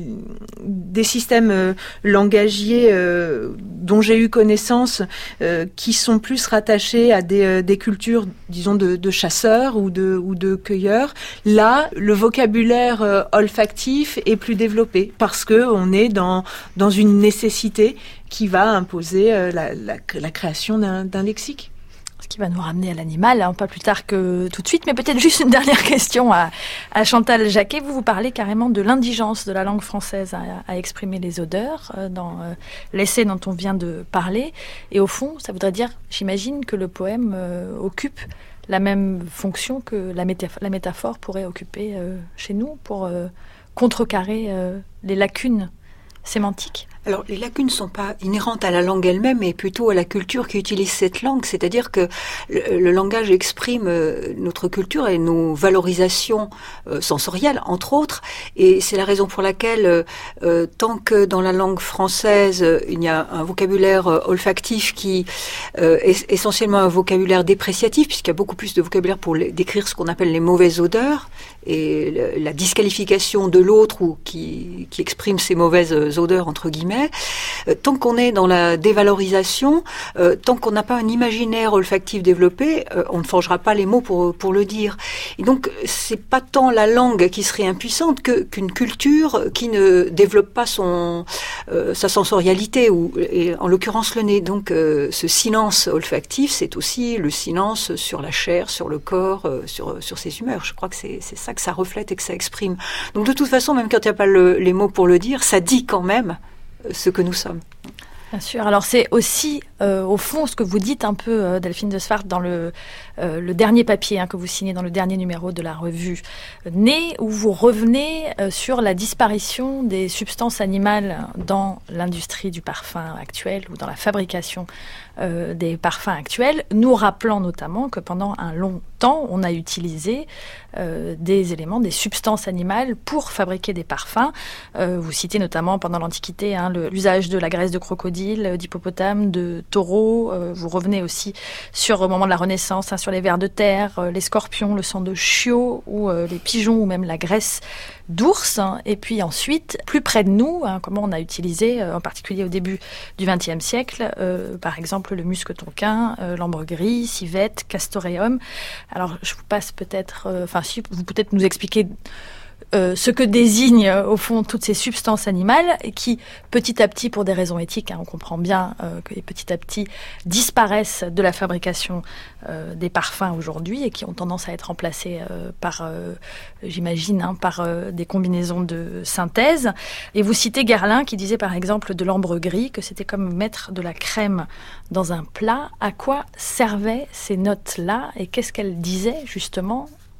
des systèmes euh, langagiers euh, dont j'ai eu connaissance, euh, qui sont plus rattachés à des, euh, des cultures, disons de, de chasseurs ou de ou de cueilleurs, là, le vocabulaire euh, olfactif est plus développé parce que on est dans dans une nécessité qui va imposer euh, la, la, la création d'un, d'un lexique. Qui va nous ramener à l'animal, hein, pas plus tard que tout de suite, mais peut-être juste une dernière question à, à Chantal Jacquet. Vous vous parlez carrément de l'indigence de la langue française à, à exprimer les odeurs euh, dans euh, l'essai dont on vient de parler. Et au fond, ça voudrait dire, j'imagine, que le poème euh, occupe la même fonction que la, métaphore, la métaphore pourrait occuper euh, chez nous pour euh, contrecarrer euh, les lacunes sémantiques. Alors, les lacunes ne sont pas inhérentes à la langue elle-même, mais plutôt à la culture qui utilise cette langue. C'est-à-dire que le, le langage exprime euh, notre culture et nos valorisations euh, sensorielles, entre autres. Et c'est la raison pour laquelle, euh, tant que dans la langue française, euh, il y a un vocabulaire euh, olfactif qui euh, est essentiellement un vocabulaire dépréciatif, puisqu'il y a beaucoup plus de vocabulaire pour les, décrire ce qu'on appelle les mauvaises odeurs, et le, la disqualification de l'autre ou qui, qui exprime ces mauvaises odeurs, entre guillemets. Euh, tant qu'on est dans la dévalorisation, euh, tant qu'on n'a pas un imaginaire olfactif développé, euh, on ne forgera pas les mots pour pour le dire. Et donc c'est pas tant la langue qui serait impuissante que qu'une culture qui ne développe pas son euh, sa sensorialité ou et en l'occurrence le nez. Donc euh, ce silence olfactif, c'est aussi le silence sur la chair, sur le corps, euh, sur sur ses humeurs. Je crois que c'est c'est ça que ça reflète et que ça exprime. Donc de toute façon, même quand il n'y a pas le, les mots pour le dire, ça dit quand même ce que nous sommes. Bien sûr. Alors c'est aussi, euh, au fond, ce que vous dites un peu, euh, Delphine de Swart, dans le, euh, le dernier papier hein, que vous signez dans le dernier numéro de la revue Nez, où vous revenez euh, sur la disparition des substances animales dans l'industrie du parfum actuel ou dans la fabrication euh, des parfums actuels, nous rappelant notamment que pendant un long temps, on a utilisé euh, des éléments, des substances animales pour fabriquer des parfums. Euh, vous citez notamment pendant l'Antiquité hein, le, l'usage de la graisse de crocodile, d'hippopotame, de taureau. Euh, vous revenez aussi sur au moment de la Renaissance, hein, sur les vers de terre, euh, les scorpions, le sang de chiot ou euh, les pigeons ou même la graisse d'ours. Hein. Et puis ensuite, plus près de nous, hein, comment on a utilisé, euh, en particulier au début du vingtième siècle, euh, par exemple le musc tonquin, euh, l'ambre gris, civette, castoreum. Alors je vous passe peut-être, euh, enfin si vous peut-être nous expliquer Euh, ce que désignent euh, au fond toutes ces substances animales et qui petit à petit, pour des raisons éthiques, hein, on comprend bien euh, que petit à petit disparaissent de la fabrication euh, des parfums aujourd'hui et qui ont tendance à être remplacés euh, par, euh, j'imagine, hein, par euh, des combinaisons de synthèse. Et vous citez Guerlain qui disait par exemple de l'ambre gris que c'était comme mettre de la crème dans un plat. À quoi servaient ces notes-là et qu'est-ce qu'elles disaient justement de nous ?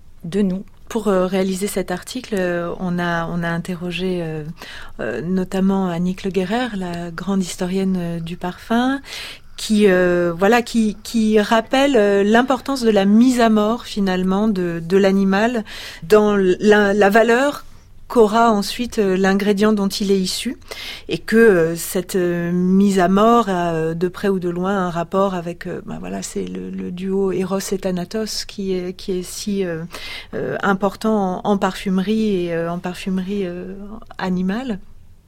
pour euh, réaliser cet article, euh, on a on a interrogé euh, euh, notamment Annick Le Guérer, la grande historienne euh, du parfum, qui euh, voilà qui qui rappelle euh, l'importance de la mise à mort finalement de de l'animal dans la, la valeur qu'aura ensuite euh, l'ingrédient dont il est issu, et que euh, cette euh, mise à mort a euh, de près ou de loin un rapport avec euh, ben voilà c'est le, le duo Eros et Thanatos qui est qui est si euh, euh, important en, en parfumerie et euh, en parfumerie euh, animale.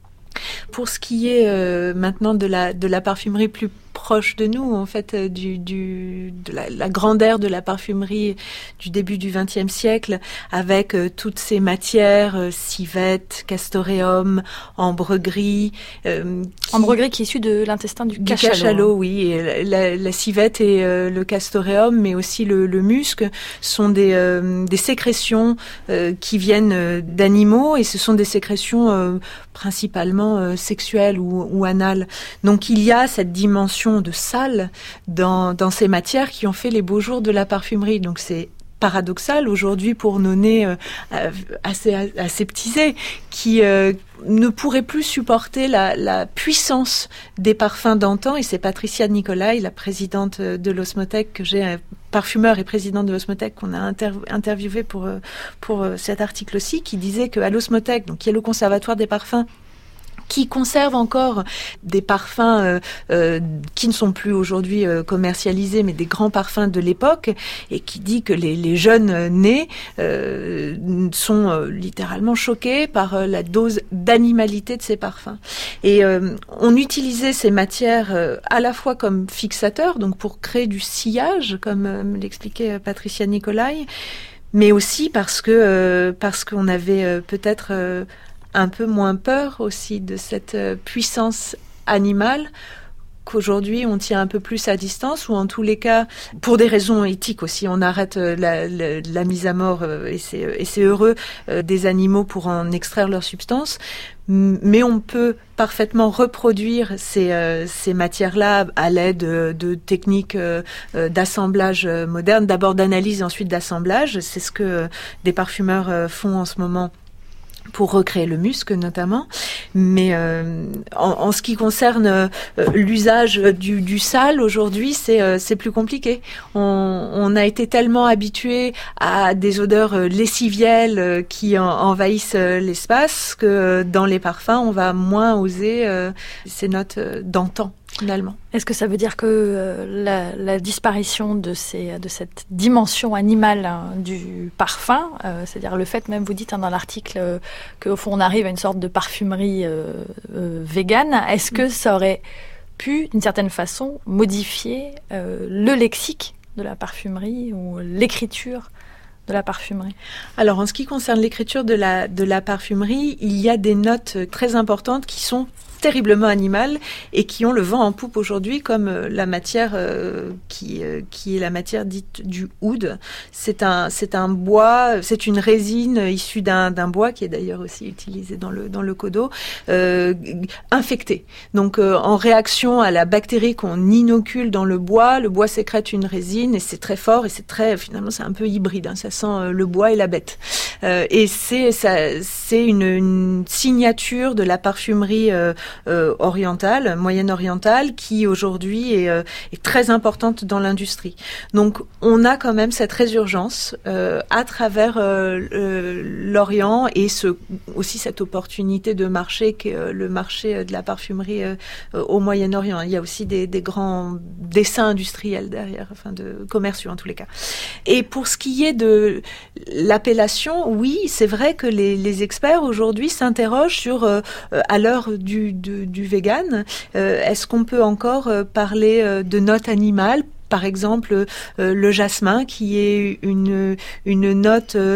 Pour ce qui est euh, maintenant de la de la parfumerie plus proche de nous, en fait, euh, du, du de la, la grande ère de la parfumerie du début du vingtième siècle, avec euh, toutes ces matières, euh, civette, castoreum, ambre gris. Euh, qui... Ambre gris qui est issu de l'intestin du, du cachalot. cachalot, oui. Et la, la, la civette et euh, le castoreum, mais aussi le, le musc, sont des, euh, des sécrétions euh, qui viennent euh, d'animaux, et ce sont des sécrétions euh, principalement euh, sexuelles ou, ou anales. Donc il y a cette dimension de sale dans, dans ces matières qui ont fait les beaux jours de la parfumerie. Donc c'est paradoxal aujourd'hui pour nos nez euh, assez aseptisés qui euh, ne pourraient plus supporter la, la puissance des parfums d'antan. Et c'est Patricia Nicolai, la présidente de l'Osmothèque, que j'ai, parfumeur et présidente de l'Osmothèque, qu'on a inter- interviewé pour, pour cet article aussi, qui disait qu'à l'Osmothèque, donc qui est le conservatoire des parfums, qui conserve encore des parfums euh, euh, qui ne sont plus aujourd'hui euh, commercialisés, mais des grands parfums de l'époque, et qui dit que les, les jeunes nés euh, sont euh, littéralement choqués par euh, la dose d'animalité de ces parfums. Et euh, on utilisait ces matières euh, à la fois comme fixateurs, donc pour créer du sillage, comme euh, me l'expliquait Patricia Nicolai, mais aussi parce que euh, parce qu'on avait euh, peut-être euh, un peu moins peur aussi de cette puissance animale qu'aujourd'hui on tient un peu plus à distance, ou en tous les cas, pour des raisons éthiques aussi, on arrête la, la, la mise à mort, et c'est, et c'est heureux, des animaux pour en extraire leur substance. Mais on peut parfaitement reproduire ces, euh, ces matières-là à l'aide de, de techniques euh, d'assemblage modernes, d'abord d'analyse, ensuite d'assemblage. C'est ce que des parfumeurs euh, font en ce moment pour recréer le musc notamment. Mais euh, en, en ce qui concerne euh, l'usage du, du sale aujourd'hui, c'est, euh, c'est plus compliqué. On, on a été tellement habitué à des odeurs euh, lessivielles euh, qui en, envahissent euh, l'espace que euh, dans les parfums, on va moins oser euh, ces notes euh, d'antan. Finalement. Est-ce que ça veut dire que euh, la, la disparition de, ces, de cette dimension animale hein, du parfum, euh, c'est-à-dire le fait, même vous dites hein, dans l'article euh, qu'au fond on arrive à une sorte de parfumerie euh, euh, végane, est-ce que ça aurait pu, d'une certaine façon, modifier euh, le lexique de la parfumerie ou l'écriture de la parfumerie? Alors en ce qui concerne l'écriture de la, de la parfumerie, il y a des notes très importantes qui sont terriblement animales et qui ont le vent en poupe aujourd'hui, comme la matière euh, qui euh, qui est la matière dite du oud. C'est un c'est un bois, c'est une résine issue d'un d'un bois qui est d'ailleurs aussi utilisé dans le dans le kodo, euh, infecté. Donc euh, en réaction à la bactérie qu'on inocule dans le bois, le bois sécrète une résine et c'est très fort et c'est très finalement c'est un peu hybride. Hein, ça sent euh, le bois et la bête. Euh, et c'est ça c'est une, une signature de la parfumerie euh, Euh, orientale, moyenne-orientale, qui aujourd'hui est, euh, est très importante dans l'industrie. Donc on a quand même cette résurgence euh, à travers euh, euh, l'Orient et ce, aussi cette opportunité de marché qui est euh, le marché de la parfumerie euh, au Moyen-Orient. Il y a aussi des, des grands dessins industriels derrière, enfin de commerciaux en tous les cas. Et pour ce qui est de l'appellation, oui, c'est vrai que les, les experts aujourd'hui s'interrogent sur, euh, à l'heure du Du, du vegan, euh, est-ce qu'on peut encore euh, parler euh, de notes animales? Par exemple, euh, le jasmin, qui est une une note euh,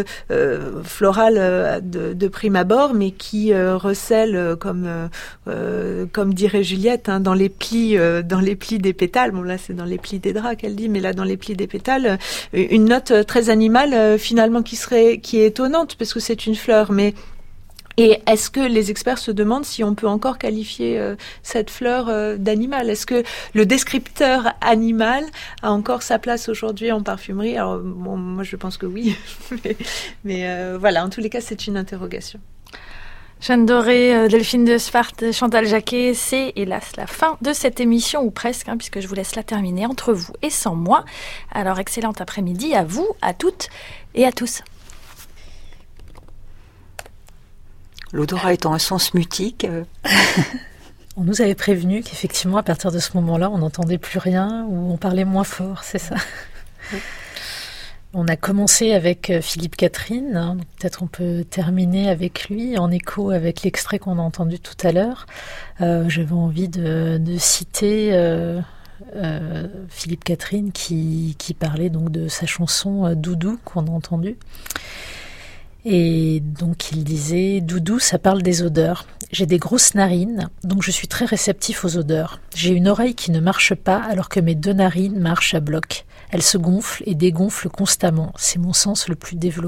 florale euh, de, de prime abord, mais qui euh, recèle, euh, comme euh, comme dirait Juliette, hein, dans les plis euh, dans les plis des pétales. Bon là, c'est dans les plis des draps qu'elle dit, mais là, dans les plis des pétales, euh, une note très animale, euh, finalement, qui serait qui est étonnante parce que c'est une fleur, mais Et est-ce que les experts se demandent si on peut encore qualifier euh, cette fleur euh, d'animal? Est-ce que le descripteur animal a encore sa place aujourd'hui en parfumerie? Alors bon, moi je pense que oui, mais, mais euh, voilà, en tous les cas c'est une interrogation. Jeanne Doré, Delphine de Swart, Chantal Jacquet, c'est hélas la fin de cette émission, ou presque, hein, puisque je vous laisse la terminer entre vous et sans moi. Alors excellent après-midi à vous, à toutes et à tous. L'odorat étant un sens mutique. Euh... On nous avait prévenu qu'effectivement, à partir de ce moment-là, on n'entendait plus rien ou on parlait moins fort, c'est ça. Oui. On a commencé avec Philippe Catherine, hein, peut-être on peut terminer avec lui, en écho avec l'extrait qu'on a entendu tout à l'heure. Euh, j'avais envie de, de citer euh, euh, Philippe Catherine qui, qui parlait donc de sa chanson « Doudou » qu'on a entendue. Et donc il disait « Doudou, ça parle des odeurs. J'ai des grosses narines, donc je suis très réceptif aux odeurs. J'ai une oreille qui ne marche pas alors que mes deux narines marchent à bloc. Elles se gonflent et dégonflent constamment. C'est mon sens le plus développé. »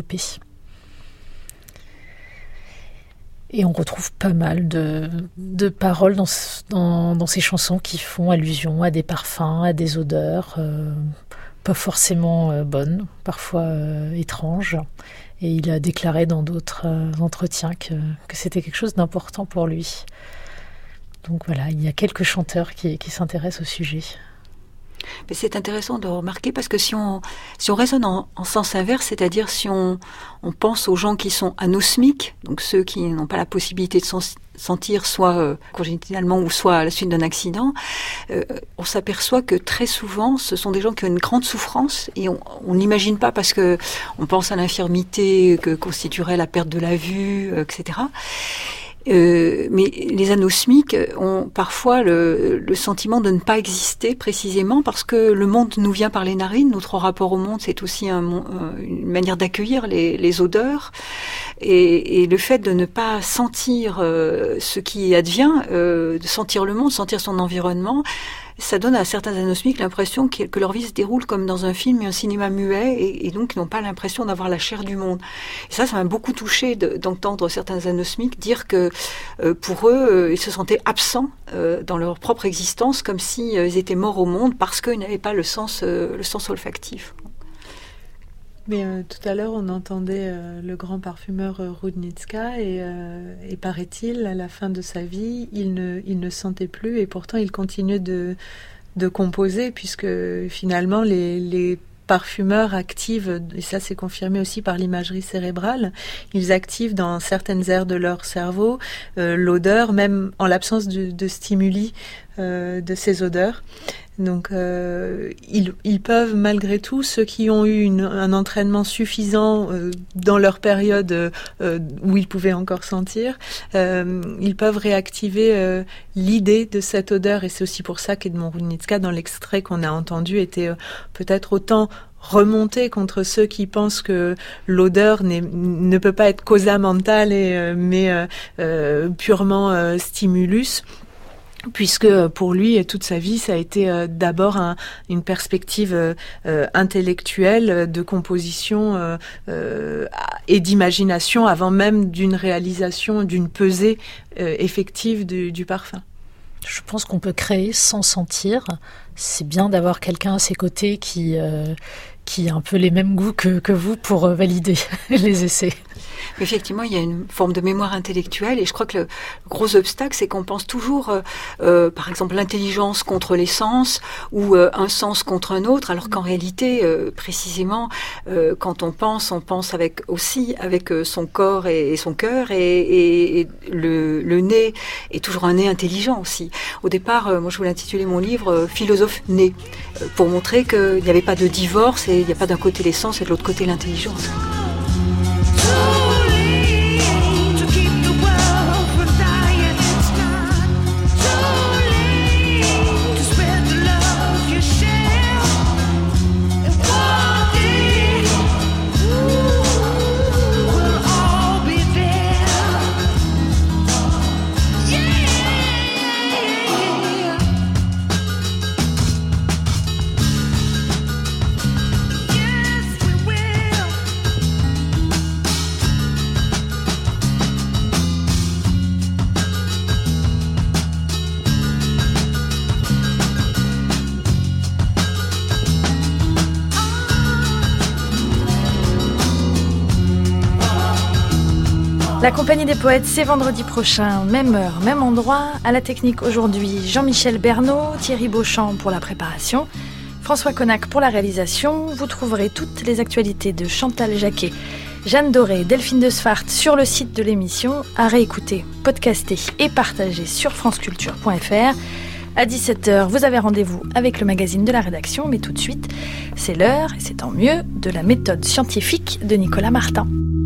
Et on retrouve pas mal de, de paroles dans, dans, dans ces chansons qui font allusion à des parfums, à des odeurs, euh, pas forcément euh, bonnes, parfois euh, étranges. Et il a déclaré dans d'autres euh, entretiens que, que c'était quelque chose d'important pour lui. Donc voilà, il y a quelques chanteurs qui, qui s'intéressent au sujet. Mais c'est intéressant de remarquer parce que si on, si on raisonne en, en sens inverse, c'est-à-dire si on, on pense aux gens qui sont anosmiques, donc ceux qui n'ont pas la possibilité de sens, sentir soit euh, congénitalement ou soit à la suite d'un accident, euh, on s'aperçoit que très souvent ce sont des gens qui ont une grande souffrance et on n'imagine pas parce que on pense à l'infirmité que constituerait la perte de la vue, euh, et cetera. Euh, mais les anosmiques ont parfois le, le sentiment de ne pas exister précisément parce que le monde nous vient par les narines. Notre rapport au monde, c'est aussi un, une manière d'accueillir les, les odeurs. Et, et le fait de ne pas sentir euh, ce qui advient, euh, de sentir le monde, sentir son environnement, ça donne à certains anosmiques l'impression que, que leur vie se déroule comme dans un film et un cinéma muet, et, et donc ils n'ont pas l'impression d'avoir la chair du monde. Et ça, ça m'a beaucoup touché de, d'entendre certains anosmiques dire que euh, pour eux, euh, ils se sentaient absents euh, dans leur propre existence, comme s'ils si, euh, étaient morts au monde parce qu'ils n'avaient pas le sens, euh, le sens olfactif. Mais euh, tout à l'heure, on entendait euh, le grand parfumeur euh, Rudnitska et, euh, et paraît-il, à la fin de sa vie, il ne, il ne sentait plus et pourtant il continuait de, de composer puisque finalement les, les parfumeurs activent, et ça c'est confirmé aussi par l'imagerie cérébrale, ils activent dans certaines aires de leur cerveau euh, l'odeur, même en l'absence de, de stimuli euh, de ces odeurs. Donc, euh, ils, ils peuvent, malgré tout, ceux qui ont eu une, un entraînement suffisant euh, dans leur période euh, où ils pouvaient encore sentir, euh, ils peuvent réactiver euh, l'idée de cette odeur. Et c'est aussi pour ça qu'Edmond Rudnitska, dans l'extrait qu'on a entendu, était euh, peut-être autant remonté contre ceux qui pensent que l'odeur n'est, ne peut pas être causa mentale, et, euh, mais euh, euh, purement euh, stimulus. Puisque pour lui, toute sa vie, ça a été euh, d'abord un, une perspective euh, euh, intellectuelle, de composition euh, euh, et d'imagination, avant même d'une réalisation, d'une pesée euh, effective du, du parfum. Je pense qu'on peut créer sans sentir. C'est bien d'avoir quelqu'un à ses côtés qui, euh, qui a un peu les mêmes goûts que, que vous pour valider les essais. Effectivement, il y a une forme de mémoire intellectuelle et je crois que le gros obstacle, c'est qu'on pense toujours, euh, euh, par exemple, l'intelligence contre les sens ou euh, un sens contre un autre, alors qu'en réalité, euh, précisément, euh, quand on pense, on pense avec aussi avec euh, son corps et, et son cœur et, et, et le, le nez est toujours un nez intelligent aussi. Au départ, euh, moi je voulais intituler mon livre euh, « Philosophe né euh, » pour montrer qu'il n'y avait pas de divorce et il n'y a pas d'un côté les sens et de l'autre côté l'intelligence. La Compagnie des Poètes, c'est vendredi prochain, même heure, même endroit. À la technique aujourd'hui, Jean-Michel Bernot, Thierry Beauchamp pour la préparation, François Connac pour la réalisation. Vous trouverez toutes les actualités de Chantal Jacquet, Jeanne Doré, Delphine de Sfart sur le site de l'émission, à réécouter, podcaster et partager sur franceculture point f r. À dix-sept heures, vous avez rendez-vous avec le magazine de la rédaction, mais tout de suite, c'est l'heure, et c'est tant mieux, de la méthode scientifique de Nicolas Martin.